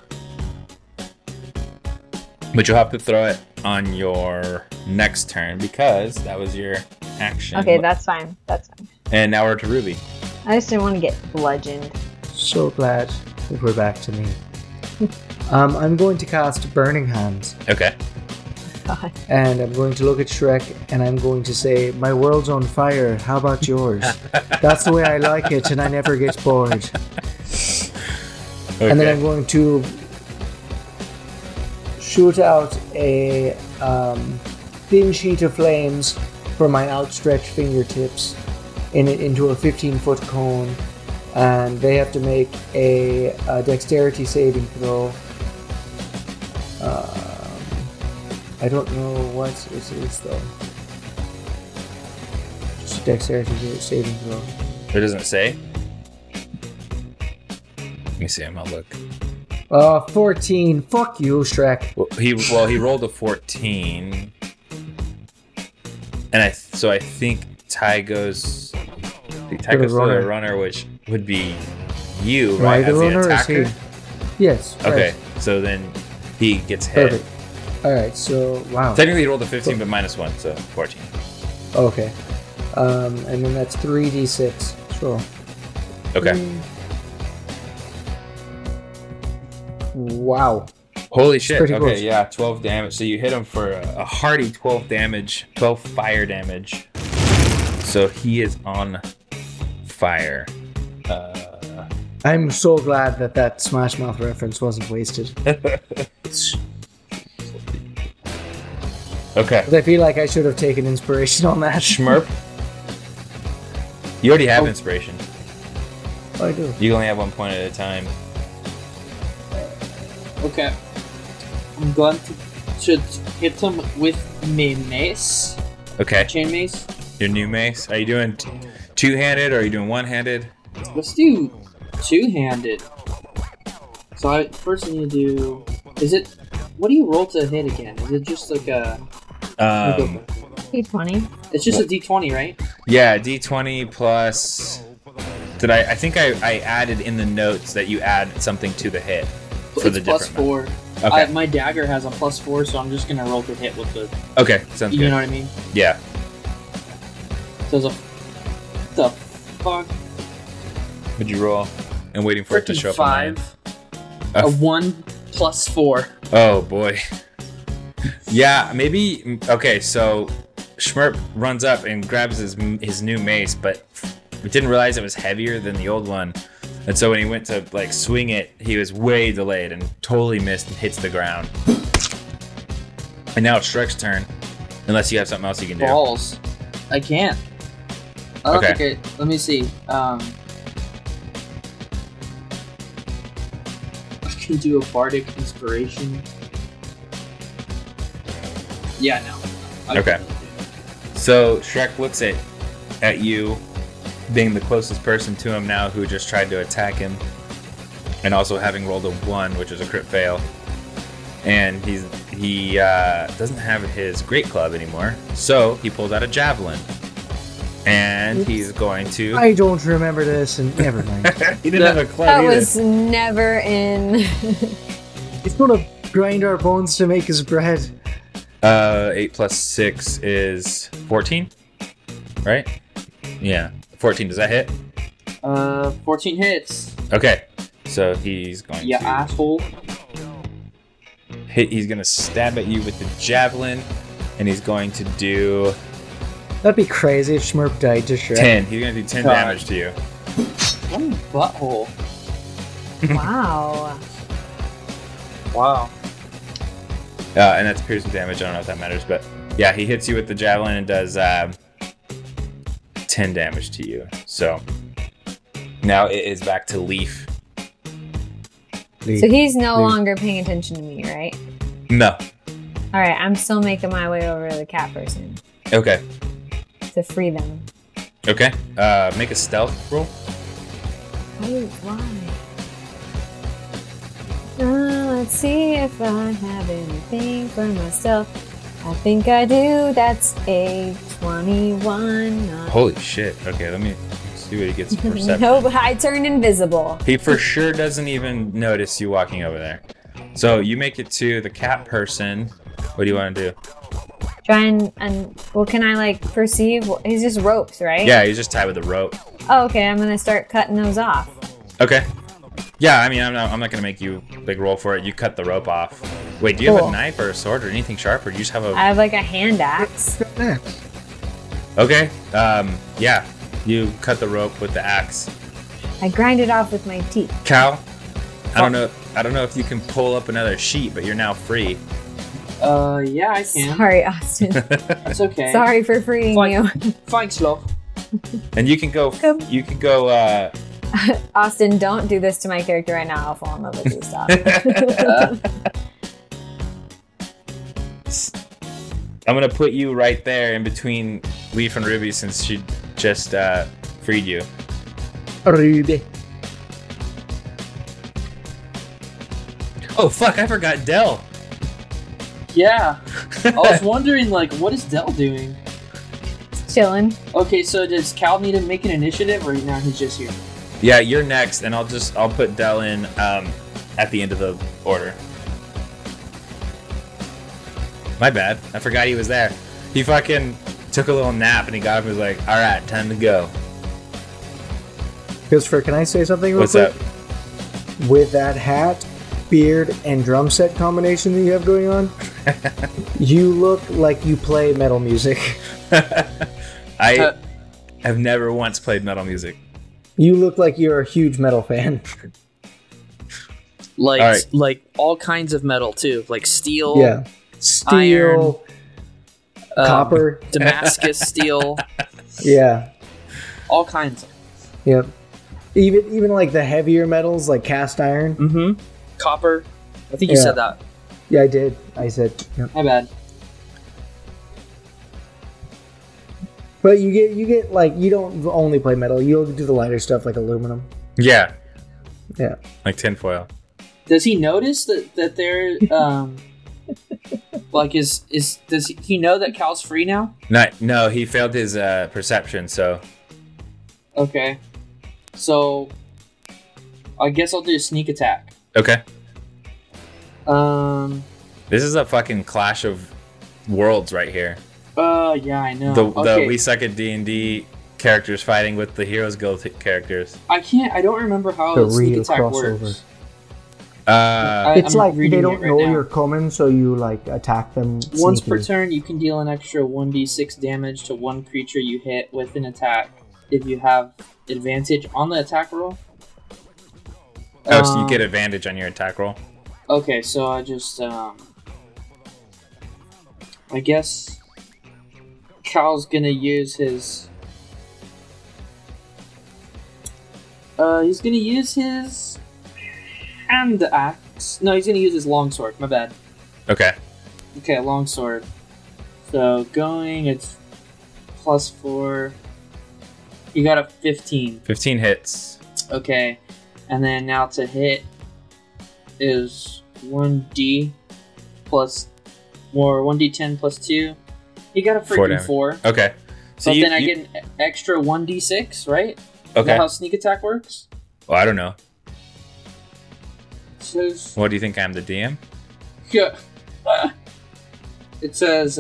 But you'll have to throw it on your next turn because that was your action. Okay, that's fine. That's fine. And now we're to Ruby. I just didn't want to get bludgeoned. So glad that we're back to me. I'm going to cast Burning Hands. Okay. God. And I'm going to look at Shrek and I'm going to say, my world's on fire, how about yours? That's the way I like it and I never get bored. Okay. And then I'm going to shoot out a thin sheet of flames from my outstretched fingertips into a 15-foot cone. And they have to make a dexterity saving throw. I don't know what it is though. Just a dexterity saving throw. It doesn't say? Let me see. I'm gonna look. 14. Fuck you, Shrek. Well, he rolled a 14, and I think Ty goes. Ty goes to the runner, which would be you, right? The as runner the attacker. is he? Yes. Okay, so then he gets hit. Perfect. All right. So wow. Technically, he rolled a 15, but -1, so 14. Okay. And then that's 3d6. Sure. Okay. Wow. Holy shit. Pretty Okay, close. yeah, 12 damage. So you hit him for a hearty 12 damage, 12 fire damage. So he is on fire. I'm so glad that Smash Mouth reference wasn't wasted. Okay. But I feel like I should have taken inspiration on that. Schmurp. You already have inspiration. Oh, I do. You only have 1 point at a time. Okay. I'm going to hit him with my mace. Okay. Chain mace. Your new mace. Are you doing two-handed or are you doing one-handed? Let's do two-handed. So first I need to do... Is it... What do you roll to hit again? Is it just like a... D20. It's just a d20, right? Yeah, D20 plus... I think I added in the notes that you add something to the hit. For It's the plus different 4. Okay. My dagger has a +4, so I'm just gonna roll to hit with the... Okay, sounds You good. know what I mean? Yeah. So there's a... The fuck? What'd you roll? I'm waiting for it to show up. 5. A A 1 plus 4. Oh boy. Yeah, maybe. Okay, so Schmurp runs up and grabs his new mace, but we didn't realize it was heavier than the old one, and so when he went to like swing it, he was way delayed and totally missed and hits the ground. And now it's Shrek's turn, unless you have something else you can do. Balls. I can't. I don't Okay. think let me see. I can do a bardic inspiration. Yeah, no. I Okay. can't really do it. So Shrek looks at you, being the closest person to him now, who just tried to attack him, and also having rolled a 1, which is a crit fail. And he doesn't have his great club anymore, so he pulls out a javelin, and he's going to. I don't remember this, and never mind. He didn't have a club That either. was never in. He's gonna grind our bones to make his bread. 8 plus 6 is 14, right? Yeah, 14. Does that hit? 14 hits. Okay, so he's going Yeah, to asshole. hit. He's gonna stab at you with the javelin, and he's going to do That'd be crazy if Schmurp died to Shrek. 10. He's gonna do 10 God. damage to you. What a butthole. Wow. Wow. And that's piercing damage. I don't know if that matters, but yeah, he hits you with the javelin and does 10 damage to you. So now it is back to Leaf. So he's no longer paying attention to me, right? No. All right, I'm still making my way over to the cat person Okay. to free them. Okay. Make a stealth roll. Oh, why? Let's see if I have anything for myself. I think I do. That's a 21. Holy shit. Okay, let me see what he gets for perception. Nope, I turn invisible. He for sure doesn't even notice you walking over there. So you make it to the cat person. What do you want to do? Try and well, can I like perceive? He's just ropes, right? Yeah, he's just tied with a rope. Oh, okay. I'm gonna start cutting those off. Okay. Yeah, I mean, I'm not gonna make you like roll for it. You cut the rope off. Wait, do you have Cool. a knife or a sword or anything sharp, or do you just have a? I have like a hand axe. Okay. Yeah. You cut the rope with the axe. I grind it off with my teeth. Cal, I don't know if you can pull up another sheet, but you're now free. Yeah, I can. Sorry, Austin. That's okay. Sorry for freeing Fine. you. Thanks, love. And you can go. Come. You can go. Austin, don't do this to my character right now. I'll fall in love with you. Stop. I'm gonna put you right there in between Leaf and Ruby since she just freed you. Ruby. Oh fuck! I forgot Dell. Yeah. I was wondering, like, what is Dell doing? Chilling. Okay, so does Cal need to make an initiative, or now he's just here? Yeah, you're next, and I'll put Dell in at the end of the order. My bad. I forgot he was there. He fucking took a little nap, and he got up and was like, "All right, time to go." Christopher, can I say something real What's quick? up? With that hat, beard, and drum set combination that you have going on, you look like you play metal music. I have never once played metal music. You look like you're a huge metal fan. Like, All right. like all kinds of metal too, like steel, Yeah. Steel, copper. Damascus steel, Yeah. all kinds. Yep. Even like the heavier metals, like cast iron. Mm-hmm. Copper. I think you Yeah. said that. Yeah, I did. I said. Yep. My bad. But you get like you don't only play metal. You'll do the lighter stuff like aluminum. Yeah, Yeah. like tinfoil. Does he notice that they're like does he know that Cal's free now? No, he failed his perception. So Okay. So I guess I'll do a sneak attack. okay, Um this is a fucking clash of worlds right here. yeah, I know. The Okay. we suck at D&D characters fighting with the Heroes Guild characters. I don't remember how The the sneak real attack crossover. works. It's I'm like reading they it don't right know now. you're coming, so you like attack them. Once per sneakily. turn, you can deal an extra 1d6 damage to one creature you hit with an attack if you have advantage on the attack roll. Oh, so you get advantage on your attack roll. Okay, so I just, I guess Cal's gonna use his, he's gonna use his hand axe. No, he's gonna use his longsword, my bad. Okay. Okay, longsword. So going, it's +4. You got a 15. 15 hits. Okay, and then now to hit is 1d plus more 1d10 plus 2. You got a Four freaking damage. 4. Okay. So But you, then I you- get an extra 1d6, right? Is okay. that how sneak attack works? Well, I don't know. It says, What do you think? I'm the DM? yeah. It says,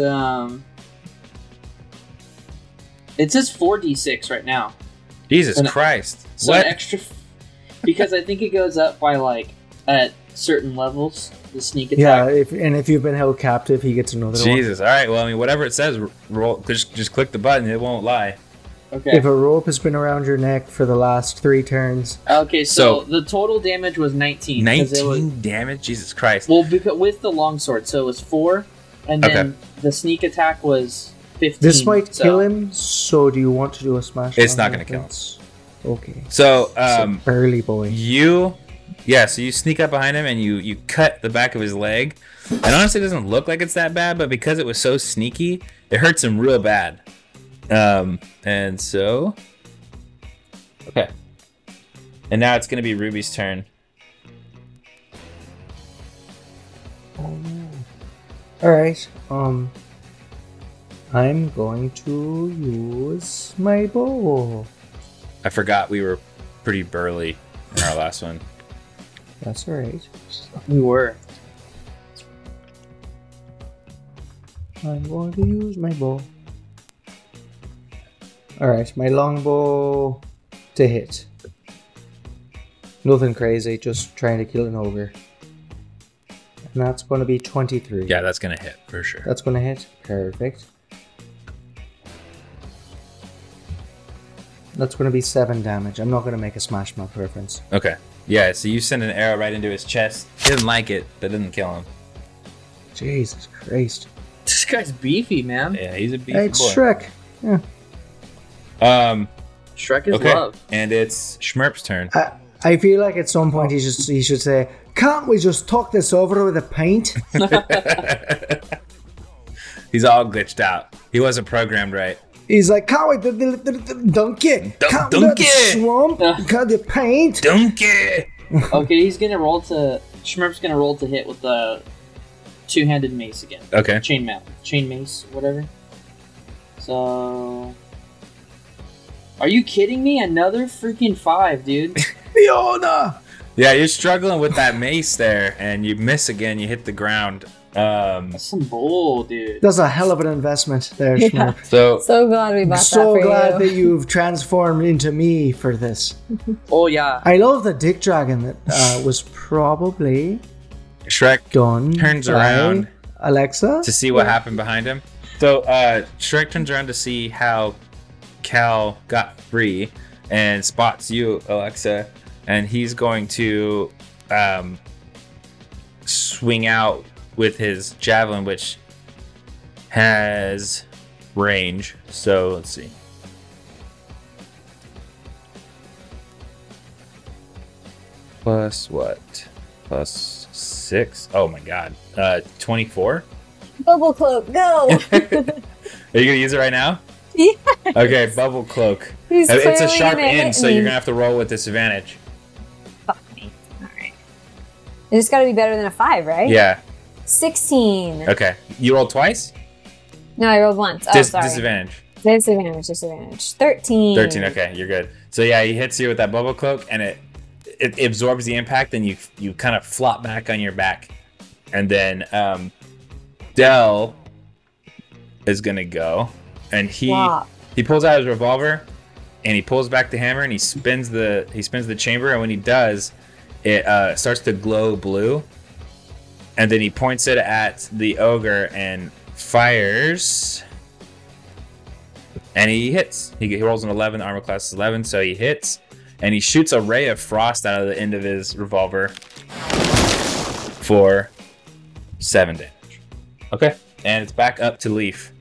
it says 4d6 right now. Jesus And- Christ! So What? an extra, because I think it goes up by like at certain levels. The sneak Yeah, attack. if you've been held captive, he gets another one. Jesus! All right. Well, I mean, whatever it says, roll. Just click the button. It won't lie. Okay. If a rope has been around your neck for the last 3 turns, Okay. So So- the total damage was 19. 'cause it was- 19 damage. Jesus Christ! well, because with the longsword, so it was 4, and then Okay. the sneak attack was 15. this might so- kill him. So do you want to do a smash? It's on not him? gonna kill him. That's- Okay. So, So early boy. so you sneak up behind him and you cut the back of his leg. And honestly, it doesn't look like it's that bad, but because it was so sneaky, it hurts him real bad. And so, okay. And now it's gonna be Ruby's turn. All right. I'm going to use my bow. I forgot we were pretty burly in our last one. That's all right. We were. I'm going to use my bow. All right, my longbow to hit. Nothing crazy, just trying to kill an ogre. And that's going to be 23. Yeah, that's gonna hit for sure. That's going to hit. Perfect. That's going to be 7 damage. I'm not going to make a smash mouth reference. Okay. Yeah, so you send an arrow right into his chest. He doesn't like it, but it doesn't kill him. Jesus Christ. This guy's beefy, man. Yeah, he's a beefy Hey, it's boy. Shrek. Yeah. Shrek is Okay. love. And it's Schmerp's turn. I feel like at some point he should say, "Can't we just talk this over with a pint?" He's all glitched out. He wasn't programmed right. He's like, "Can't we dunk it? Can't we dunk the it." swamp? Can't the paint?" Donkey! Okay, he's gonna roll to Schmurp's gonna roll to hit with the two-handed mace again. Okay. Chain mace, whatever. So, are you kidding me? Another freaking 5, dude. Fiona! Yeah, you're struggling with that mace there, and you miss again. You hit the ground. That's some bull, dude. That's a hell of an investment there, Yeah. Schmurp. So So glad we bought I'm so that for glad you. that you've transformed into me for this. Oh yeah. I love the dick dragon that was probably Shrek done turns by around Alexa. to see what happened behind him. So Shrek turns around to see how Cal got free and spots you, Alexa, and he's going to swing out with his javelin, which has range. So let's see. Plus what? Plus 6? Oh my god. 24? Bubble cloak, go! Are you gonna use it right now? Yeah. Okay, bubble cloak. He's It's a clearly sharp gonna end, hit so you're me. gonna have to roll with disadvantage. Fuck me. Alright. It just gotta be better than a 5, right? Yeah. 16. Okay. You rolled twice? No, I rolled once. Oh, sorry. Disadvantage. Disadvantage. 13. 13. Okay, you're good. So yeah, he hits you with that bubble cloak, and it absorbs the impact, and you kind of flop back on your back, and then Del is gonna go, and he Flop. pulls out his revolver, and he pulls back the hammer, and he spins the chamber, and when he does, it starts to glow blue, and then he points it at the ogre and fires. And he hits. He rolls an 11. The armor class is 11, so he hits. And he shoots a ray of frost out of the end of his revolver for 7 damage. Okay. And it's back up to Leaf.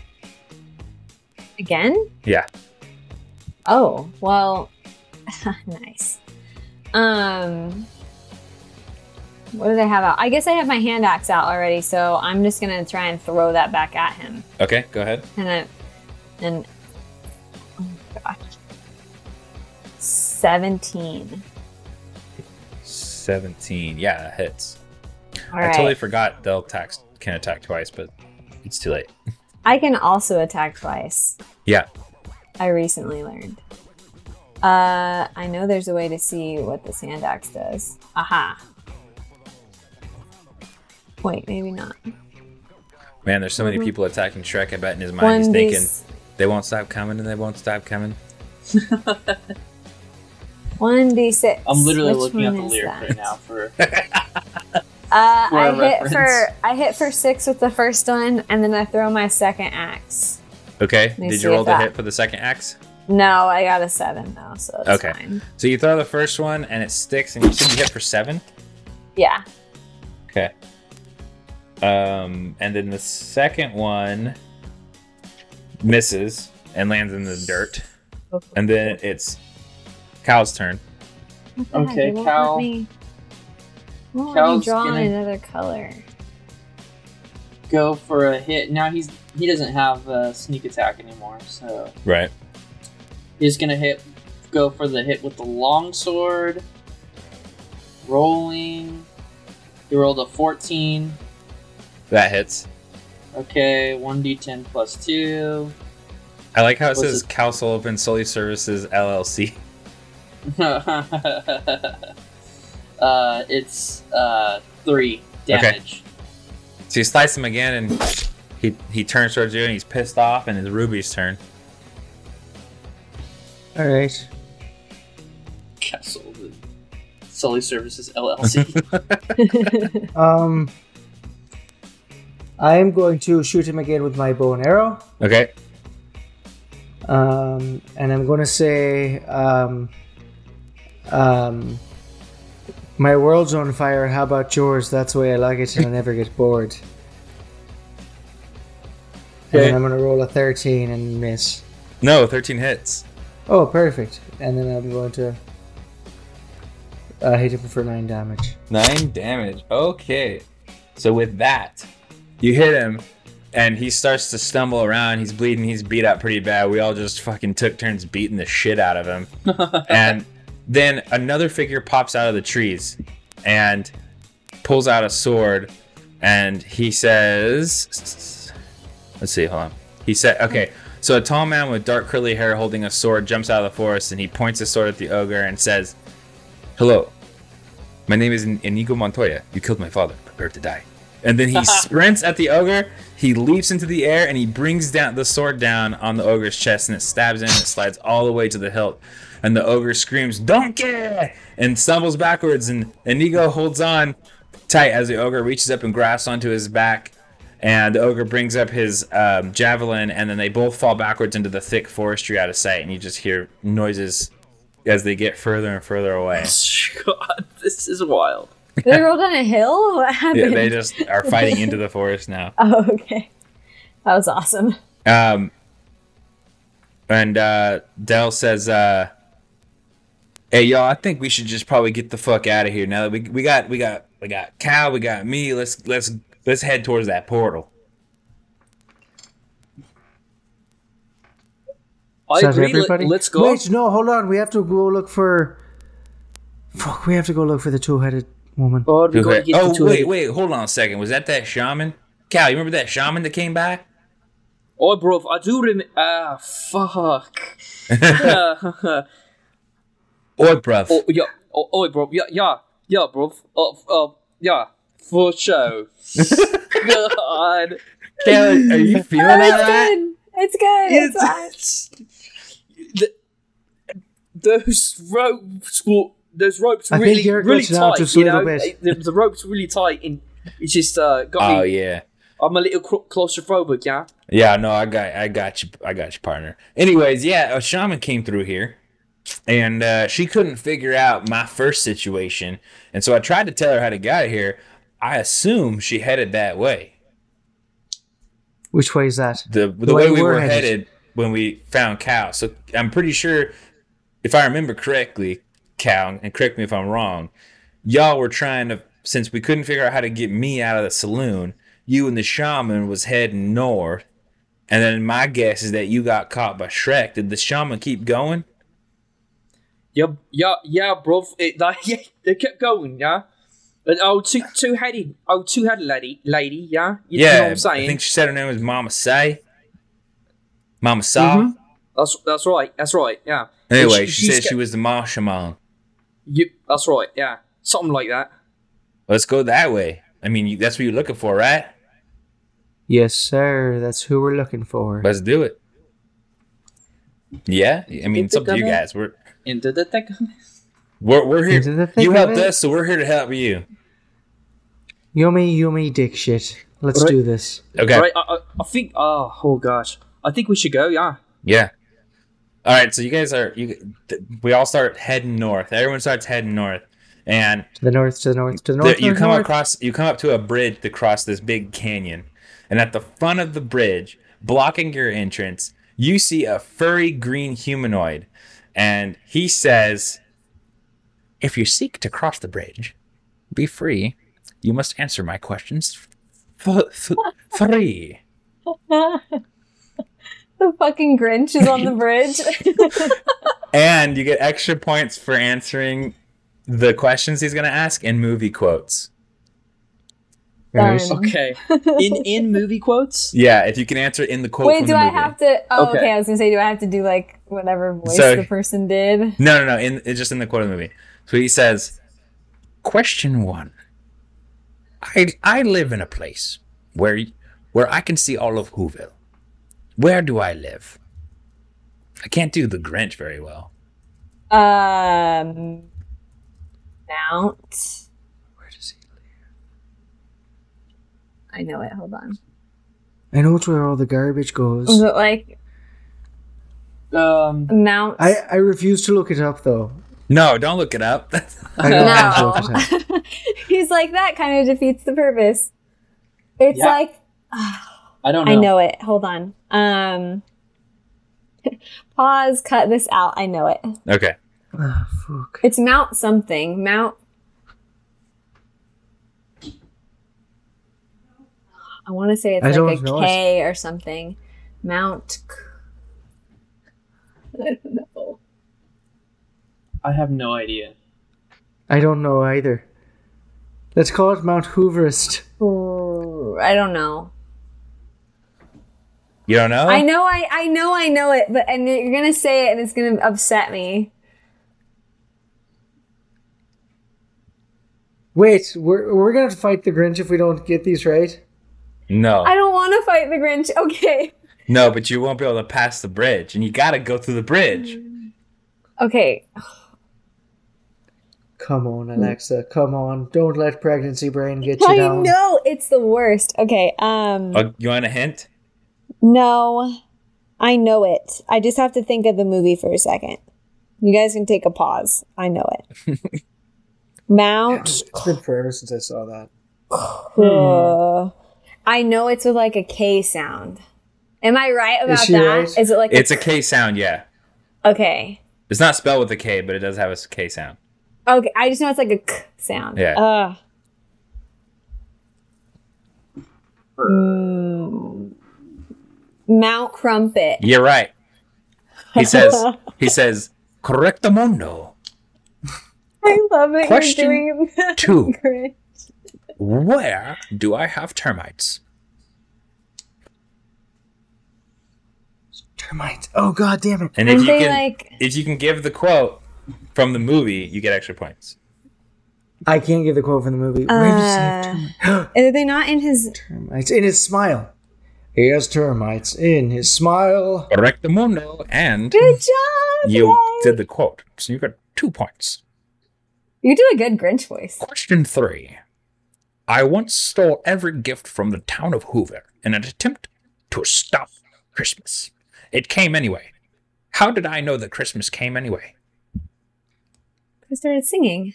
Again? Yeah. Oh, well, nice. What did I have out? I guess I have my hand axe out already, so I'm just gonna try and throw that back at him. Okay, go ahead. And oh gosh, 17. 17. Yeah, that hits. All I right. totally forgot they'll can attack twice, but it's too late. I can also attack twice. Yeah. I recently learned. I know there's a way to see what this hand axe does. Aha. Wait, maybe not. Man, there's so many people attacking Shrek. I bet in his mind he's thinking, 1d6. they won't stop coming and they won't stop coming. 1d6. I'm literally Which looking at one the is lyric that? right now for. I hit for 6 with the first one, and then I throw my second axe. Okay. me Did see you roll if the that- hit for the second axe? No, I got a 7 though, so it's Okay. fine. So you throw the first one and it sticks, and you said you hit for 7? Yeah. Okay. And then the second one misses and lands in the dirt. And then it's Cal's turn. What the heck? Okay, It won't Cal- let me- won't let me Cal's draw gonna- another color. Go for a hit. Now he doesn't have sneak attack anymore, so Right. he's gonna go for the hit with the longsword. Rolling. He rolled a 14. That hits. Okay, 1d10 plus 2. I like how it What's says it? Cal Sullivan Sully Services LLC. It's 3 damage. So you slice him again, and he turns towards you, and he's pissed off, and it's Ruby's turn. All right. Castle, the Sully Services LLC. I'm going to shoot him again with my bow and arrow. Okay. And I'm going to say, my world's on fire. How about yours? That's the way I like it, and I never get bored. And Okay. then I'm going to roll a 13 and miss. No, 13 hits. Oh, perfect. And then I'm going to hit him for 9 damage. 9 damage. Okay. So with that, you hit him, and he starts to stumble around. He's bleeding. He's beat up pretty bad. We all just fucking took turns beating the shit out of him. And then another figure pops out of the trees, and pulls out a sword, and he says, let's see, hold on. He said, okay, so a tall man with dark curly hair holding a sword jumps out of the forest, and he points his sword at the ogre and says, "Hello, my name is Inigo Montoya. You killed my father. Prepare to die." And then he sprints at the ogre, he leaps into the air, and he brings down the sword down on the ogre's chest, and it stabs in, and it slides all the way to the hilt. And the ogre screams, "Donkey!" and stumbles backwards, and Inigo holds on tight as the ogre reaches up and grasps onto his back. And the ogre brings up his javelin, and then they both fall backwards into the thick forestry out of sight, and you just hear noises as they get further and further away. God, this is wild. They rolled on a hill? What happened? Yeah, they just are fighting into the forest now. Oh, okay. That was awesome. And Del says, "Hey, y'all, I think we should just probably get the fuck out of here now that we got Cal, we got me. Let's head towards that portal." I Is that agree. everybody? Let's go. Wait, no, hold on. We have to go look for. Fuck, we have to go look for the two-headed woman. Oh, we gotta get the two wait, hold on a second. Was that shaman? Cal, you remember that shaman that came by? Oh, bro, I do remember. Ah, fuck. Oi, bruv. Oh, yeah. Oh, bro. Yeah, bro. Yeah. For sure. God. Cal, are you feeling Oh, that? it's good. It's fine. Those ropes I really, think you're really glitching out tight. just a You little know, bit. the rope's really tight, and it's just got me. Oh yeah. I'm a little claustrophobic, yeah. Yeah, no, I got you, partner. Anyways, yeah, a shaman came through here, and she couldn't figure out my first situation, and so I tried to tell her how to get out of here. I assume she headed that way. Which way is that? The way we were headed when we found Cal. So I'm pretty sure, if I remember correctly, Cal, and correct me if I'm wrong, y'all were trying to, since we couldn't figure out how to get me out of the saloon, you and the shaman was heading north, and then my guess is that you got caught by Shrek. Did the shaman keep going? Yeah, bro. They kept going, yeah. And two-headed lady, yeah. You know what I'm saying? I think she said her name was Mama Say. Mama Saw. Mm-hmm. That's right, yeah. Anyway, she said she was the Ma shaman. That's right, yeah. Something like that. Let's go that way. I mean, that's what you're looking for, right? Yes, sir. That's who we're looking for. Let's do it. Yeah, I mean, it's up to you guys. Into the thick. We're here. Into the thick You of helped it. us, so we're here to help you. Yummy dick shit. Let's Right. do this. Okay. Right, I think. Oh gosh, I think we should go. Yeah. Yeah. All right. So you guys we all start heading north. Everyone starts heading north, and To the north, to the north, to the north. you come north. you come up to a bridge to cross this big canyon, and at the front of the bridge, blocking your entrance, you see a furry green humanoid, and he says, "If you seek to cross the bridge, be free. You must answer my questions free." The fucking Grinch is on the bridge. And you get extra points for answering the questions he's going to ask in movie quotes. Nice. Done. Okay. In movie quotes. Yeah, if you can answer in the quote Wait, from do the I movie. have to? Oh, Okay. okay. I was gonna say, do I have to do like whatever voice So- the person did? No. It's just in the quote of the movie. So he says, "Question 1. I live in a place where I can see all of Whoville. Where do I live?" I can't do the Grinch very well. Mount. Where does he live? I know it. Hold on. I know it's where all the garbage goes. Was it like Mount? I refuse to look it up though. No, don't look it up. I don't want to look it up. No. He's like, that kind of defeats the purpose. It's Yeah. like, I don't know. I know it. Hold on. Pause, cut this out. I know it. Okay. Ah, fuck. It's Mount something. Mount. I want to say it's I like don't a know K or something. Mount. I don't know. I have no idea. I don't know either. Let's call it Mount Hooverest. Ooh, I don't know. You don't know? I know it, but and you're gonna say it, and it's gonna upset me. Wait, we're gonna have to fight the Grinch if we don't get these right. No. I don't want to fight the Grinch. Okay. No, but you won't be able to pass the bridge, and you gotta go through the bridge. Okay. Come on, Alexa. Come on. Don't let pregnancy brain get you I down. know it's the worst. Okay. You want a hint? No, I know it. I just have to think of the movie for a second. You guys can take a pause. I know it. Mount. It's been forever since I saw that. I know it's with like a K sound. Am I right about she that? right? Is it like It's a K sound, yeah. Okay. It's not spelled with a K, but it does have a K sound. Okay. I just know it's like a K sound. Yeah. Mount Crumpet. You're right. He says, correctamundo. I love that Question you're doing that. 2. Great. Where do I have termites? Termites. Oh, god damn it. And Aren't they if you can give the quote from the movie, you get extra points. I can't give the quote from the movie. Where does he have termites? Are they not in his... Termites in his smile. He has termites in his smile. Correctamundo, and Good job! you Yay! did the quote, so you got 2 points. You do a good Grinch voice. Question 3. I once stole every gift from the town of Hoover in an attempt to stop Christmas. It came anyway. How did I know that Christmas came anyway? I started singing.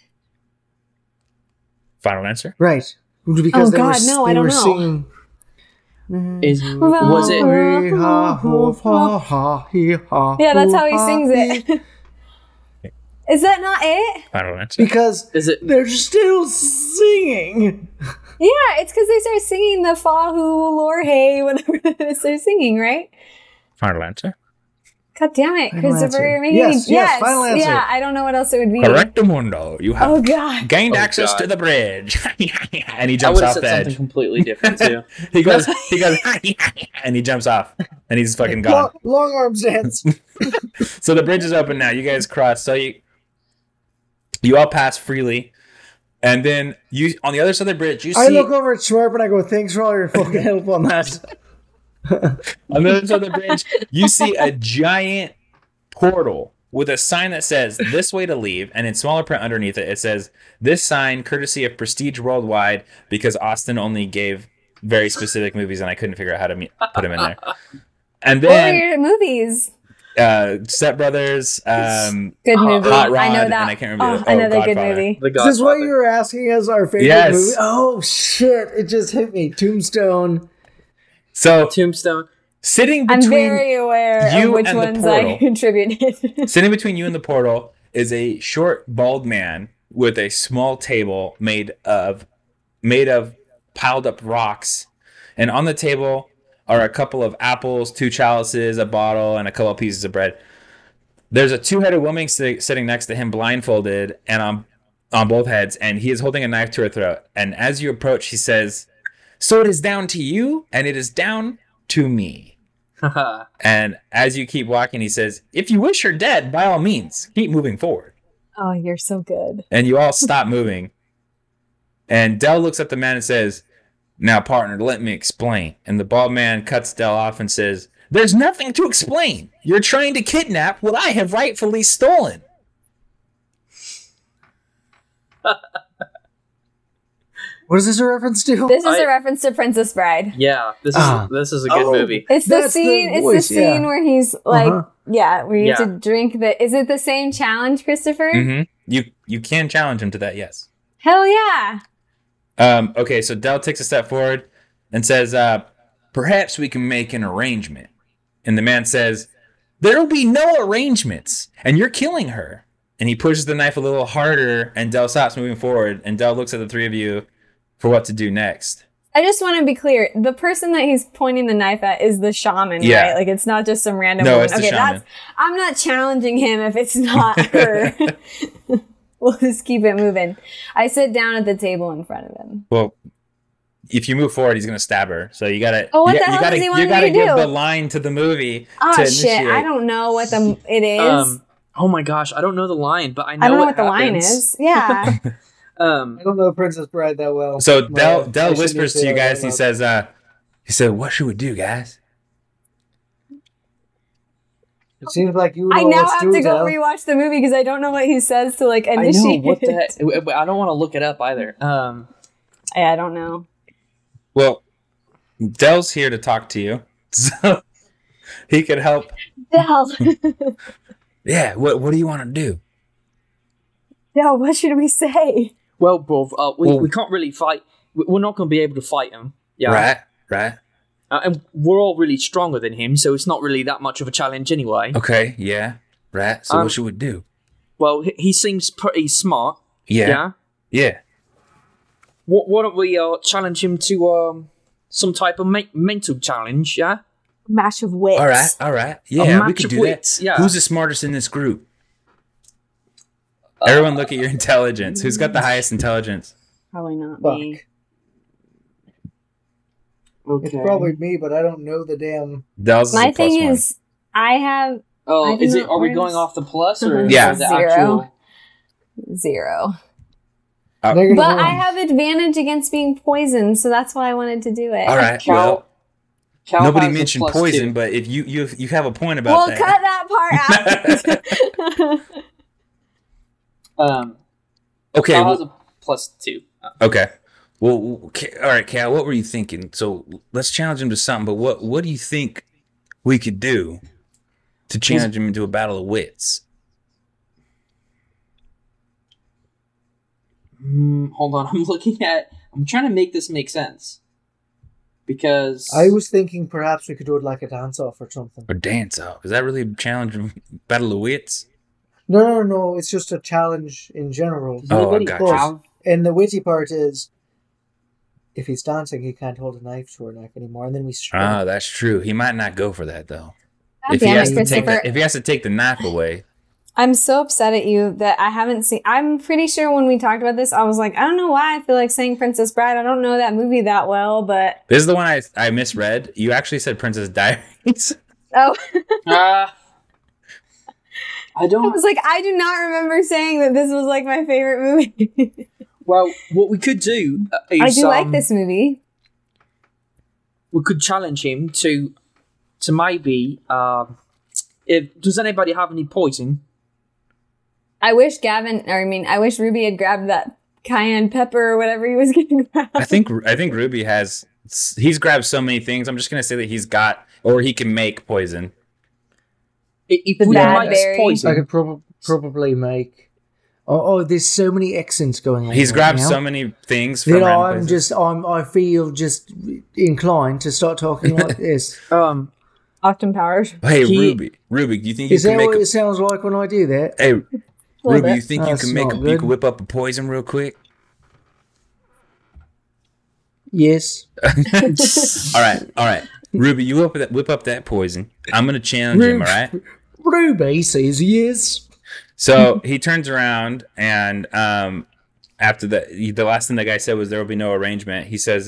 Final answer? Right. Because Oh, God, no, I don't know. singing. Was it? Yeah, that's how he sings it. Is that not it? Final answer? Because Is it? they're still singing. Yeah, it's because they start singing the Fahu Lor Hey whenever they're singing, right? Final answer? God damn it, Final Christopher. answer. You're making Yes, me... yes, final answer. Yeah, I don't know what else it would be. Correctamundo. You have Oh, God. gained Oh, access God. to the bridge. And he I jumps would have off said the something edge. completely different too. He goes, and he jumps off. And he's fucking gone. Long arms dance. So the bridge is open now. You guys cross. So you all pass freely. And then you on the other side of the bridge, you see I look over at Schwarp and I go, thanks for all your fucking help on that. on the other side of the bridge, you see a giant portal with a sign that says "This way to leave," and in smaller print underneath it, it says "This sign, courtesy of Prestige Worldwide," because Austin only gave very specific movies, and I couldn't figure out how to put them in there. And What were then your movies? Step Brothers, Good movie. Hot Rod, I know and that. I can't remember. Another good Godfather. movie. The Is this what Godfather. you were asking as our favorite Yes. movie? Oh, shit. It just hit me. Tombstone. So Tombstone. sitting I'm between very aware you of which and the ones I portal. contributed. Sitting between you and the portal is a short, bald man with a small table made of piled up rocks, and on the table are a couple of apples, 2 chalices, a bottle, and a couple of pieces of bread. There's a 2-headed woman sitting next to him, blindfolded, and on both heads, and he is holding a knife to her throat. And as you approach, he says, "So it is down to you, and it is down to me." And as you keep walking, he says, "If you wish her dead, by all means, keep moving forward." Oh, you're so good. And you all stop moving. And Dell looks at the man and says, "Now, partner, let me explain." And the bald man cuts Dell off and says, "There's nothing to explain. You're trying to kidnap what I have rightfully stolen." What is this a reference to? This is a reference to Princess Bride. Yeah, this is a good Oh. movie. It's the That's the scene. It's voice, the scene yeah. where he's like, Uh-huh. yeah, where you have Yeah. to drink the. Is it the same challenge, Christopher? Mm-hmm. You can challenge him to that, yes. Hell yeah! Okay, so Dell takes a step forward and says, "Perhaps we can make an arrangement." And the man says, "There'll be no arrangements, and you're killing her." And he pushes the knife a little harder, and Dell stops moving forward, and Dell looks at the three of you for what to do next. I just want to be clear. The person that he's pointing the knife at is the shaman, Yeah. right? Like it's not just some random No, woman. it's the shaman. I'm not challenging him if it's not her. We'll just keep it moving. I sit down at the table in front of him. Well, if you move forward, he's gonna stab her. So you gotta. Oh, what you the hell gotta, does he want you me gotta to give do? the line to the movie. Oh to shit! initiate. I don't know what it is. Oh my gosh, I don't know the line, but I know, I don't know what the line happens. is. Yeah. I don't know Princess Bride that well. So I Del shouldn't whispers say to you that guys. out loud. He said, "What should we do, guys?" It seems like you know I now what have to go Del. rewatch the movie because I don't know what he says to like I know initiate what the it. heck. I don't want to look it up either. I don't know. Well, Del's here to talk to you, so he could help. Del, Yeah. What do you want to do? Del, what should we say? Well, bro, Well- we can't really fight. We're not going to be able to fight him. Yeah. Right. And we're all really stronger than him, so it's not really that much of a challenge anyway. Okay. Yeah. Right. So Um, what should we do? Well, he seems pretty smart. Yeah. Yeah. Why don't we challenge him to some type of mental challenge? Yeah. Match of wits. All right. Yeah, we match could of do wits, that. yeah. Who's the smartest in this group? Everyone, look at your intelligence. Who's got the highest intelligence? Probably not Fuck. me. It's probably me, but I don't know the damn. Del's My is a plus thing one. is, I have Oh, I do is it? not Are we learn going this. off the plus or Yeah. the Zero. actual? 0. Negative But one. I have advantage against being poisoned, so that's why I wanted to do it. All right. Cal- Cal Nobody has a mentioned plus poison, 2. but if you have a point about Well, that. cut that part out. Okay. Cal Well, has a plus 2. okay. Well, okay, all right, Cal. What were you thinking? So let's challenge him to something. But what do you think we could do to challenge him into a battle of wits? Hold on, I'm trying to make this make sense. Because I was thinking perhaps we could do it like a dance off or something. Or dance off? Is that really a challenge? Battle of wits? No. It's just a challenge in general. does Oh, I anybody got you. have And the witty part is, if he's dancing, he can't hold a knife to her neck anymore, and then we strike. Ah, that's true. He might not go for that though. God If he damn has it, to take Christopher. if he has to take the knife away. I'm so upset at you that I haven't seen. I'm pretty sure when we talked about this, I was like, I don't know why I feel like saying Princess Bride. I don't know that movie that well, but This is the one I misread. You actually said Princess Diaries. oh, I I don't. was like, I do not remember saying that this was like my favorite movie. Well, what we could do is I do like this movie. We could challenge him to maybe. If does anybody have any poison? I wish I wish Ruby had grabbed that cayenne pepper or whatever he was getting grabbed. I think Ruby he's grabbed so many things. I'm just gonna say that he's got or he can make poison. If The we bad make berry. I poison, could probably make. Oh, there's so many accents going on. He's right grabbed now. so many things You from know, random places. I feel just inclined to start talking like this. Austin Powers. Hey, He- Ruby, do you think you Is can that make what a it sounds like when I do that? Hey, Ruby, bit. you think you That's can make not you good. can whip up a poison real quick? Yes. All right. Ruby, you whip up that poison. I'm gonna challenge him. All right. Ruby says yes. So he turns around and after the last thing the guy said was there will be no arrangement. He says,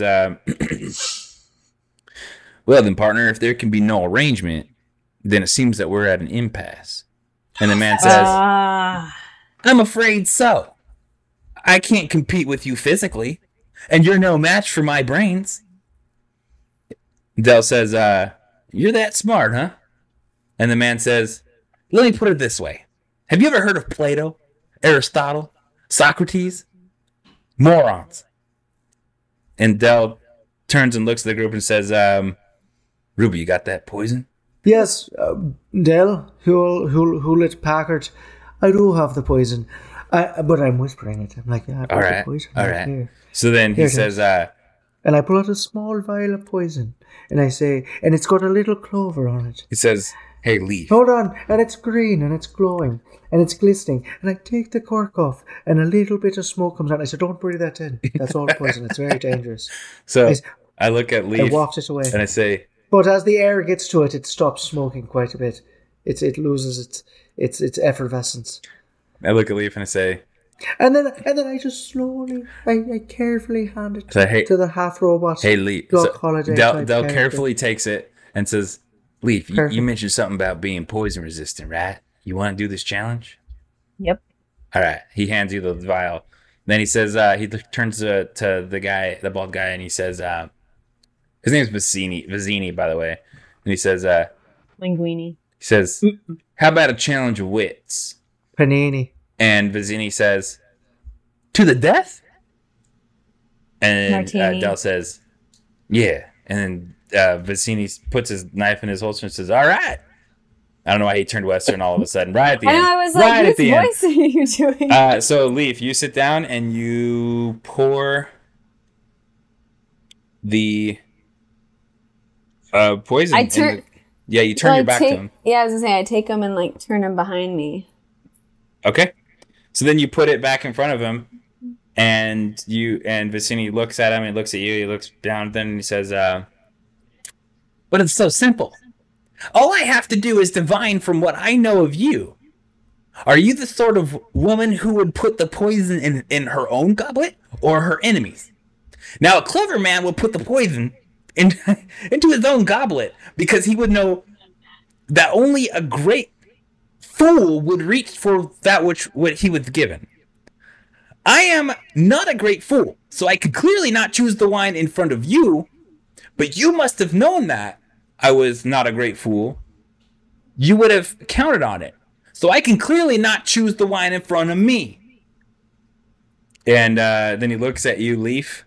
"Well then, partner, if there can be no arrangement, then it seems that we're at an impasse." And the man says, "I'm afraid so. I can't compete with you physically, and you're no match for my brains." Del says, "You're that smart, huh?" And the man says, "Let me put it this way. Have you ever heard of Plato, Aristotle, Socrates? Morons." And Del turns and looks at the group and says, "Ruby, you got that poison?" Yes, Del, Hewlett Packard. I do have the poison. But I'm whispering it. I'm like, yeah, I've got the poison. All right right. here. So then he Here it says, And I pull out a small vial of poison. And I say, and it's got a little clover on it. "Hey, leave." Hold on. And it's green and it's glowing and it's glistening. And I take the cork off and a little bit of smoke comes out. I said, don't breathe that in. That's all poison. It's very dangerous. So I look at I Leaf waft it away. and I say, But as the air gets to it, it stops smoking quite a bit. It loses its effervescence. I look at Leaf and I say, And then I just slowly, I carefully hand it So, hey- to the half robot. Hey, Leaf. Duck Holiday Del type character. carefully takes it and says, Leaf, you Perfect. mentioned something about being poison resistant, right? You want to do this challenge? Yep. All right. He hands you the vial. Then he says, he turns to the guy, the bald guy, and he says, his name's Vizzini, by the way. And he says, Linguini. how about a challenge of wits? Panini. And Vizzini says, to the death? And Martini. Del says, yeah. And then Vizzini puts his knife in his holster and says, all right. I don't know why he turned Western all of a sudden. Right at the I end. know, I was Right like, at the end. whose voice are you doing? So, Leaf, you sit down and you pour the poison. I turn- you turn your back to him. Yeah, I was gonna say, I take him and like turn him behind me. Okay. So then you put it back in front of him, and Vizzini looks at him, he looks at you, he looks down, then he says, but it's so simple. All I have to do is divine from what I know of you. Are you the sort of woman who would put the poison in her own goblet or her enemy's? Now, a clever man would put the poison into his own goblet because he would know that only a great fool would reach for that what he was given. I am not a great fool, so I could clearly not choose the wine in front of you, but you must have known that I was not a great fool. You would have counted on it. So I can clearly not choose the wine in front of me. And then he looks at you, Leaf,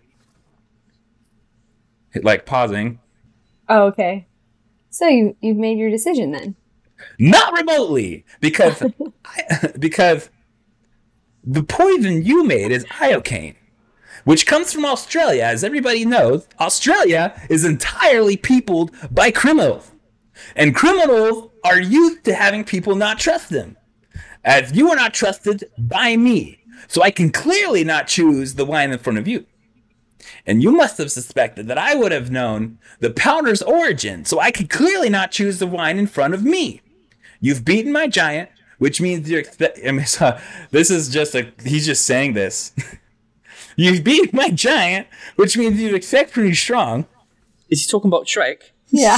like pausing. Oh, okay. So you've made your decision then? Not remotely, because because the poison you made is iocane, which comes from Australia. As everybody knows, Australia is entirely peopled by criminals, and criminals are used to having people not trust them. As you are not trusted by me, so I can clearly not choose the wine in front of you. And you must have suspected that I would have known the powder's origin, so I could clearly not choose the wine in front of me. You've beaten my giant, which means you're this is just he's just saying this. You've beaten my giant, which means you expect pretty strong. Is he talking about Shrek? Yeah.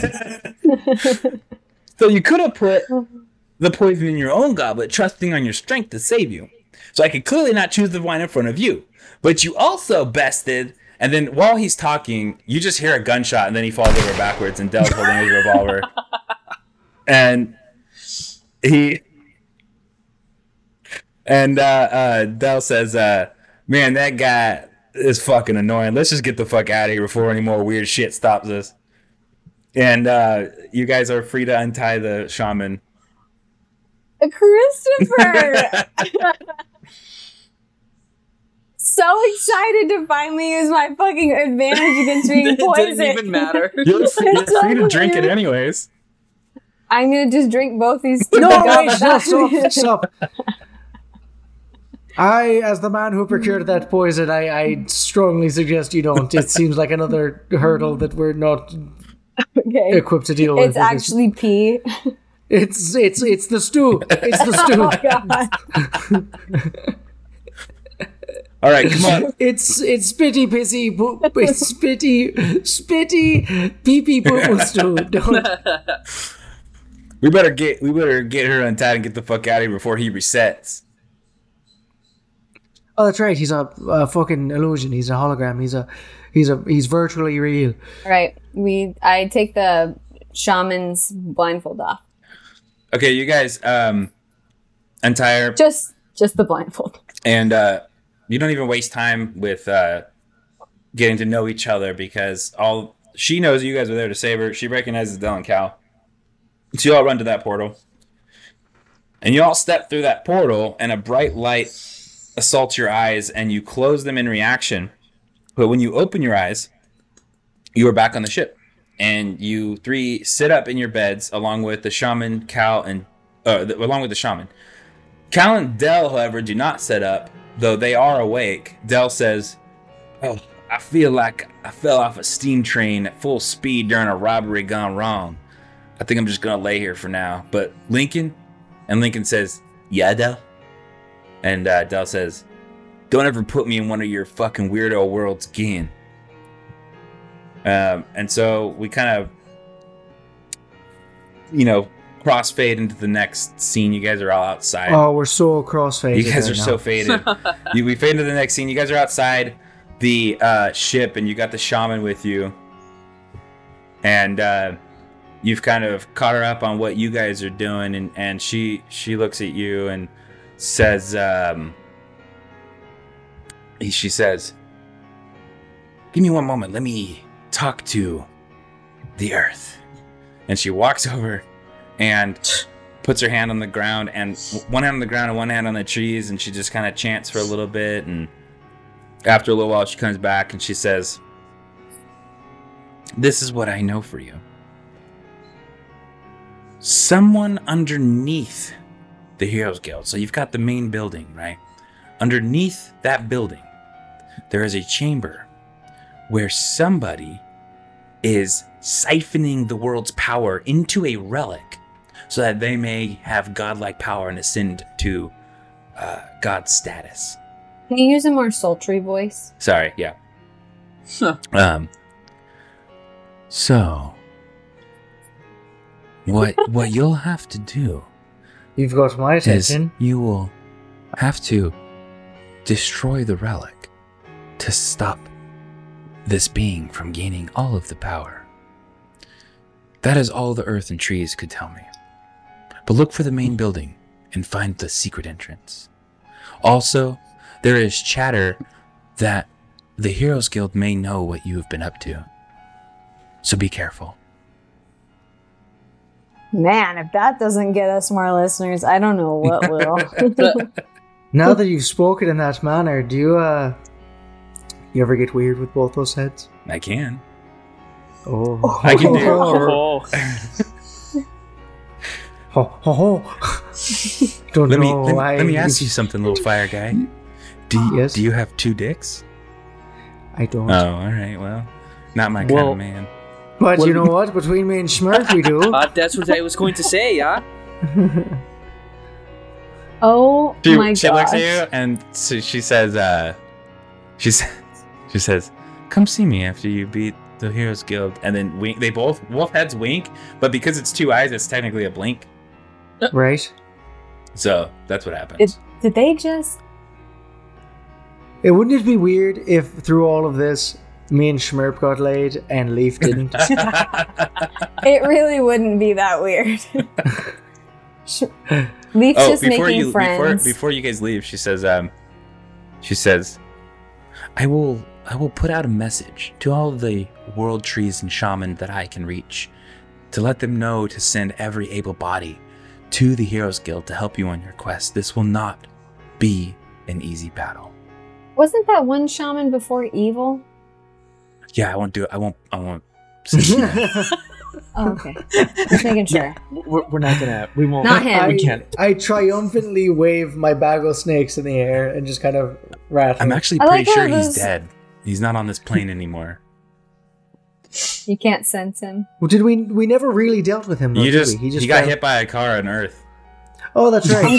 So you could have put the poison in your own goblet, trusting on your strength to save you. So I could clearly not choose the wine in front of you. But you also bested, and then while he's talking, you just hear a gunshot, and then he falls over backwards, and Del's holding his revolver. And Del says, man, that guy is fucking annoying. Let's just get the fuck out of here before any more weird shit stops us. And you guys are free to untie the shaman. Christopher! So excited to finally use my fucking advantage against being It poisoned. didn't even matter. You're free to drink it weird. anyways. I'm gonna just drink both these. No, wait, goblets. stop. I, as the man who procured that poison, I strongly suggest you don't. It seems like another hurdle that we're not Okay. equipped to deal with. It's actually pee. It's the stew. It's the stew. Oh god. All right, come on. It's spitty pissy it's spitty pee pee poo poo stew. Don't. We better get her untied and get the fuck out of here before he resets. Oh, that's right. He's a fucking illusion. He's a hologram. He's virtually real. All right. I take the shaman's blindfold off. Okay, you guys untie her. Just the blindfold. And you don't even waste time with getting to know each other because she knows you guys are there to save her. She recognizes Del and Cal. So you all run to that portal. And you all step through that portal and a bright light assaults your eyes and you close them in reaction. But when you open your eyes, you are back on the ship. And you three sit up in your beds along with the shaman, Cal, and along with the shaman. Cal and Del, however, do not sit up. Though they are awake, Del says, "Oh, I feel like I fell off a steam train at full speed during a robbery gone wrong. I think I'm just gonna lay here for now." But Lincoln says, "Yeah, Del." And Del says, "Don't ever put me in one of your fucking weirdo worlds again." And so we kind of, crossfade into the next scene. You guys are all outside. Oh, we're so crossfaded. You guys are right so now. faded. We fade into the next scene. You guys are outside the ship, and you got the shaman with you. And you've kind of caught her up on what you guys are doing, and she looks at you and says, she says, "Give me one moment. Let me talk to the earth." And she walks over and puts her hand on the ground, and one hand on the ground and one hand on the trees, and she just kind of chants for a little bit. And after a little while, she comes back and she says, "This is what I know for you. Someone underneath the Heroes Guild." So you've got the main building, right? Underneath that building, there is a chamber where somebody is siphoning the world's power into a relic so that they may have godlike power and ascend to God status. Can you use a more sultry voice? Sorry, yeah. So, what you'll have to do You've got my is attention. you will have to destroy the relic to stop this being from gaining all of the power. That is all the earth and trees could tell me. But look for the main building and find the secret entrance. Also, there is chatter that the Heroes Guild may know what you have been up to. So be careful. Man, if that doesn't get us more listeners, I don't know what will. Now that you've spoken in that manner, do you you ever get weird with both those heads? I can. Oh, I can do. Oh. Don't Let know. let me ask you something, little fire guy. Yes? Do you have two dicks? I don't. Oh, all right. Well, not my kind Well- of man. But you know what? Between me and Schmirk, we do. That's what I was going to say, yeah? Oh my She looks gosh. at you and so she says, she says, "Come see me after you beat the Heroes Guild." And then wink. They both wolf heads wink, but because it's two eyes, it's technically a blink. Right? So that's what happens. Did they just... Wouldn't it be weird if through all of this, me and Schmirp got laid and Leaf didn't? It really wouldn't be that weird. Leaf's just making friends. Before you guys leave, she says, I will put out a message to all the world trees and shaman that I can reach to let them know to send every able body to the Heroes Guild to help you on your quest. This will not be an easy battle. Wasn't that one shaman before evil? Yeah, I won't do it. I won't send you that. Oh, okay. Just making sure. We're not gonna. We won't. Not him. We can't. I triumphantly wave my bag of snakes in the air and just kind of rattle. I'm actually I pretty like sure how he's those- dead. He's not on this plane anymore. You can't sense him. Well, did we never really dealt with him? Though, You did just we? he got fell- hit by a car on Earth. Oh, that's right.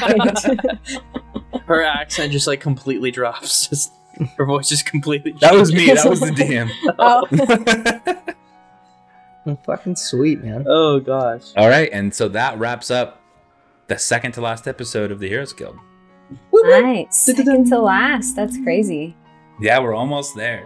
Her accent just like completely drops. Just her voice just completely. That was me. That was the DM. Oh. Well, fucking sweet, man. Oh gosh. All right, and so that wraps up the second to last episode of the Heroes Guild. Nice. Second to last. That's crazy. Yeah, we're almost there.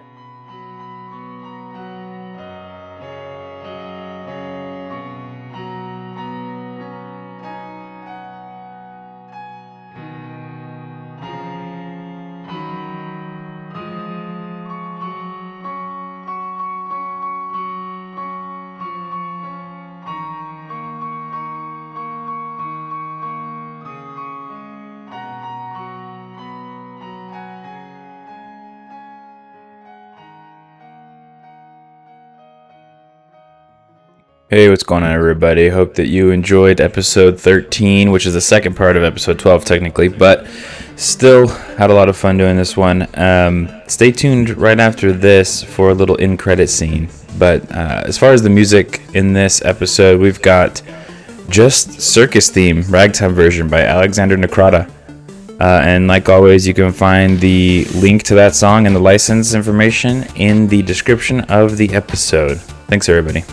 Hey, what's going on, everybody? Hope that you enjoyed episode 13, which is the second part of episode 12, technically, but still had a lot of fun doing this one. Stay tuned right after this for a little in-credit scene. But as far as the music in this episode, we've got just Circus Theme, Ragtime version by Alexander Necrata. And like always, you can find the link to that song and the license information in the description of the episode. Thanks, everybody.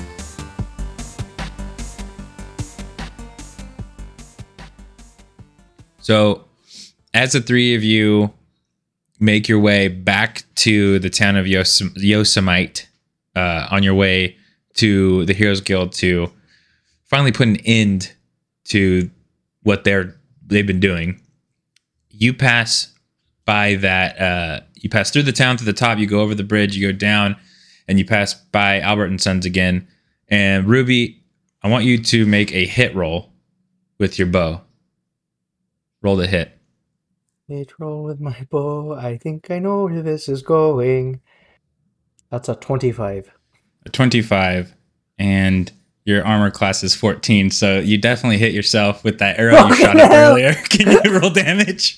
So, as the three of you make your way back to the town of Yosemite, on your way to the Heroes Guild to finally put an end to what they've been doing, you pass by that. You pass through the town to the top. You go over the bridge. You go down, and you pass by Albert and Sons again. And Ruby, I want you to make a hit roll with your bow. Roll the hit. Hit roll with my bow. I think I know where this is going. That's a 25. A 25, and your armor class is 14, so you definitely hit yourself with that arrow you shot up earlier. Can you roll damage?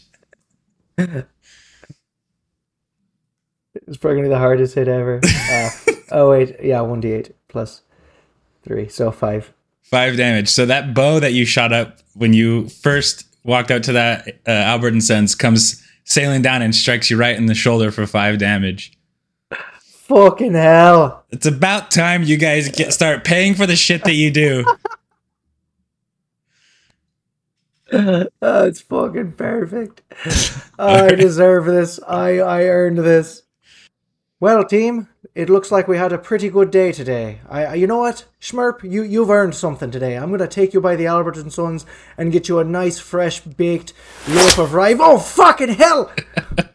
It's probably going to be the hardest hit ever. Oh, wait. Yeah, 1d8 plus 3, so 5. 5 damage. So that bow that you shot up when you first walked out to that Albert and Sons comes sailing down and strikes you right in the shoulder for 5 damage. Fucking hell. It's about time you guys start paying for the shit that you do. Oh, it's fucking perfect. I deserve this. I earned this. Well, team, it looks like we had a pretty good day today. You know what, Schmurp, you've earned something today. I'm gonna take you by the Albert and Sons and get you a nice, fresh, baked loaf of rye. Oh, fucking hell!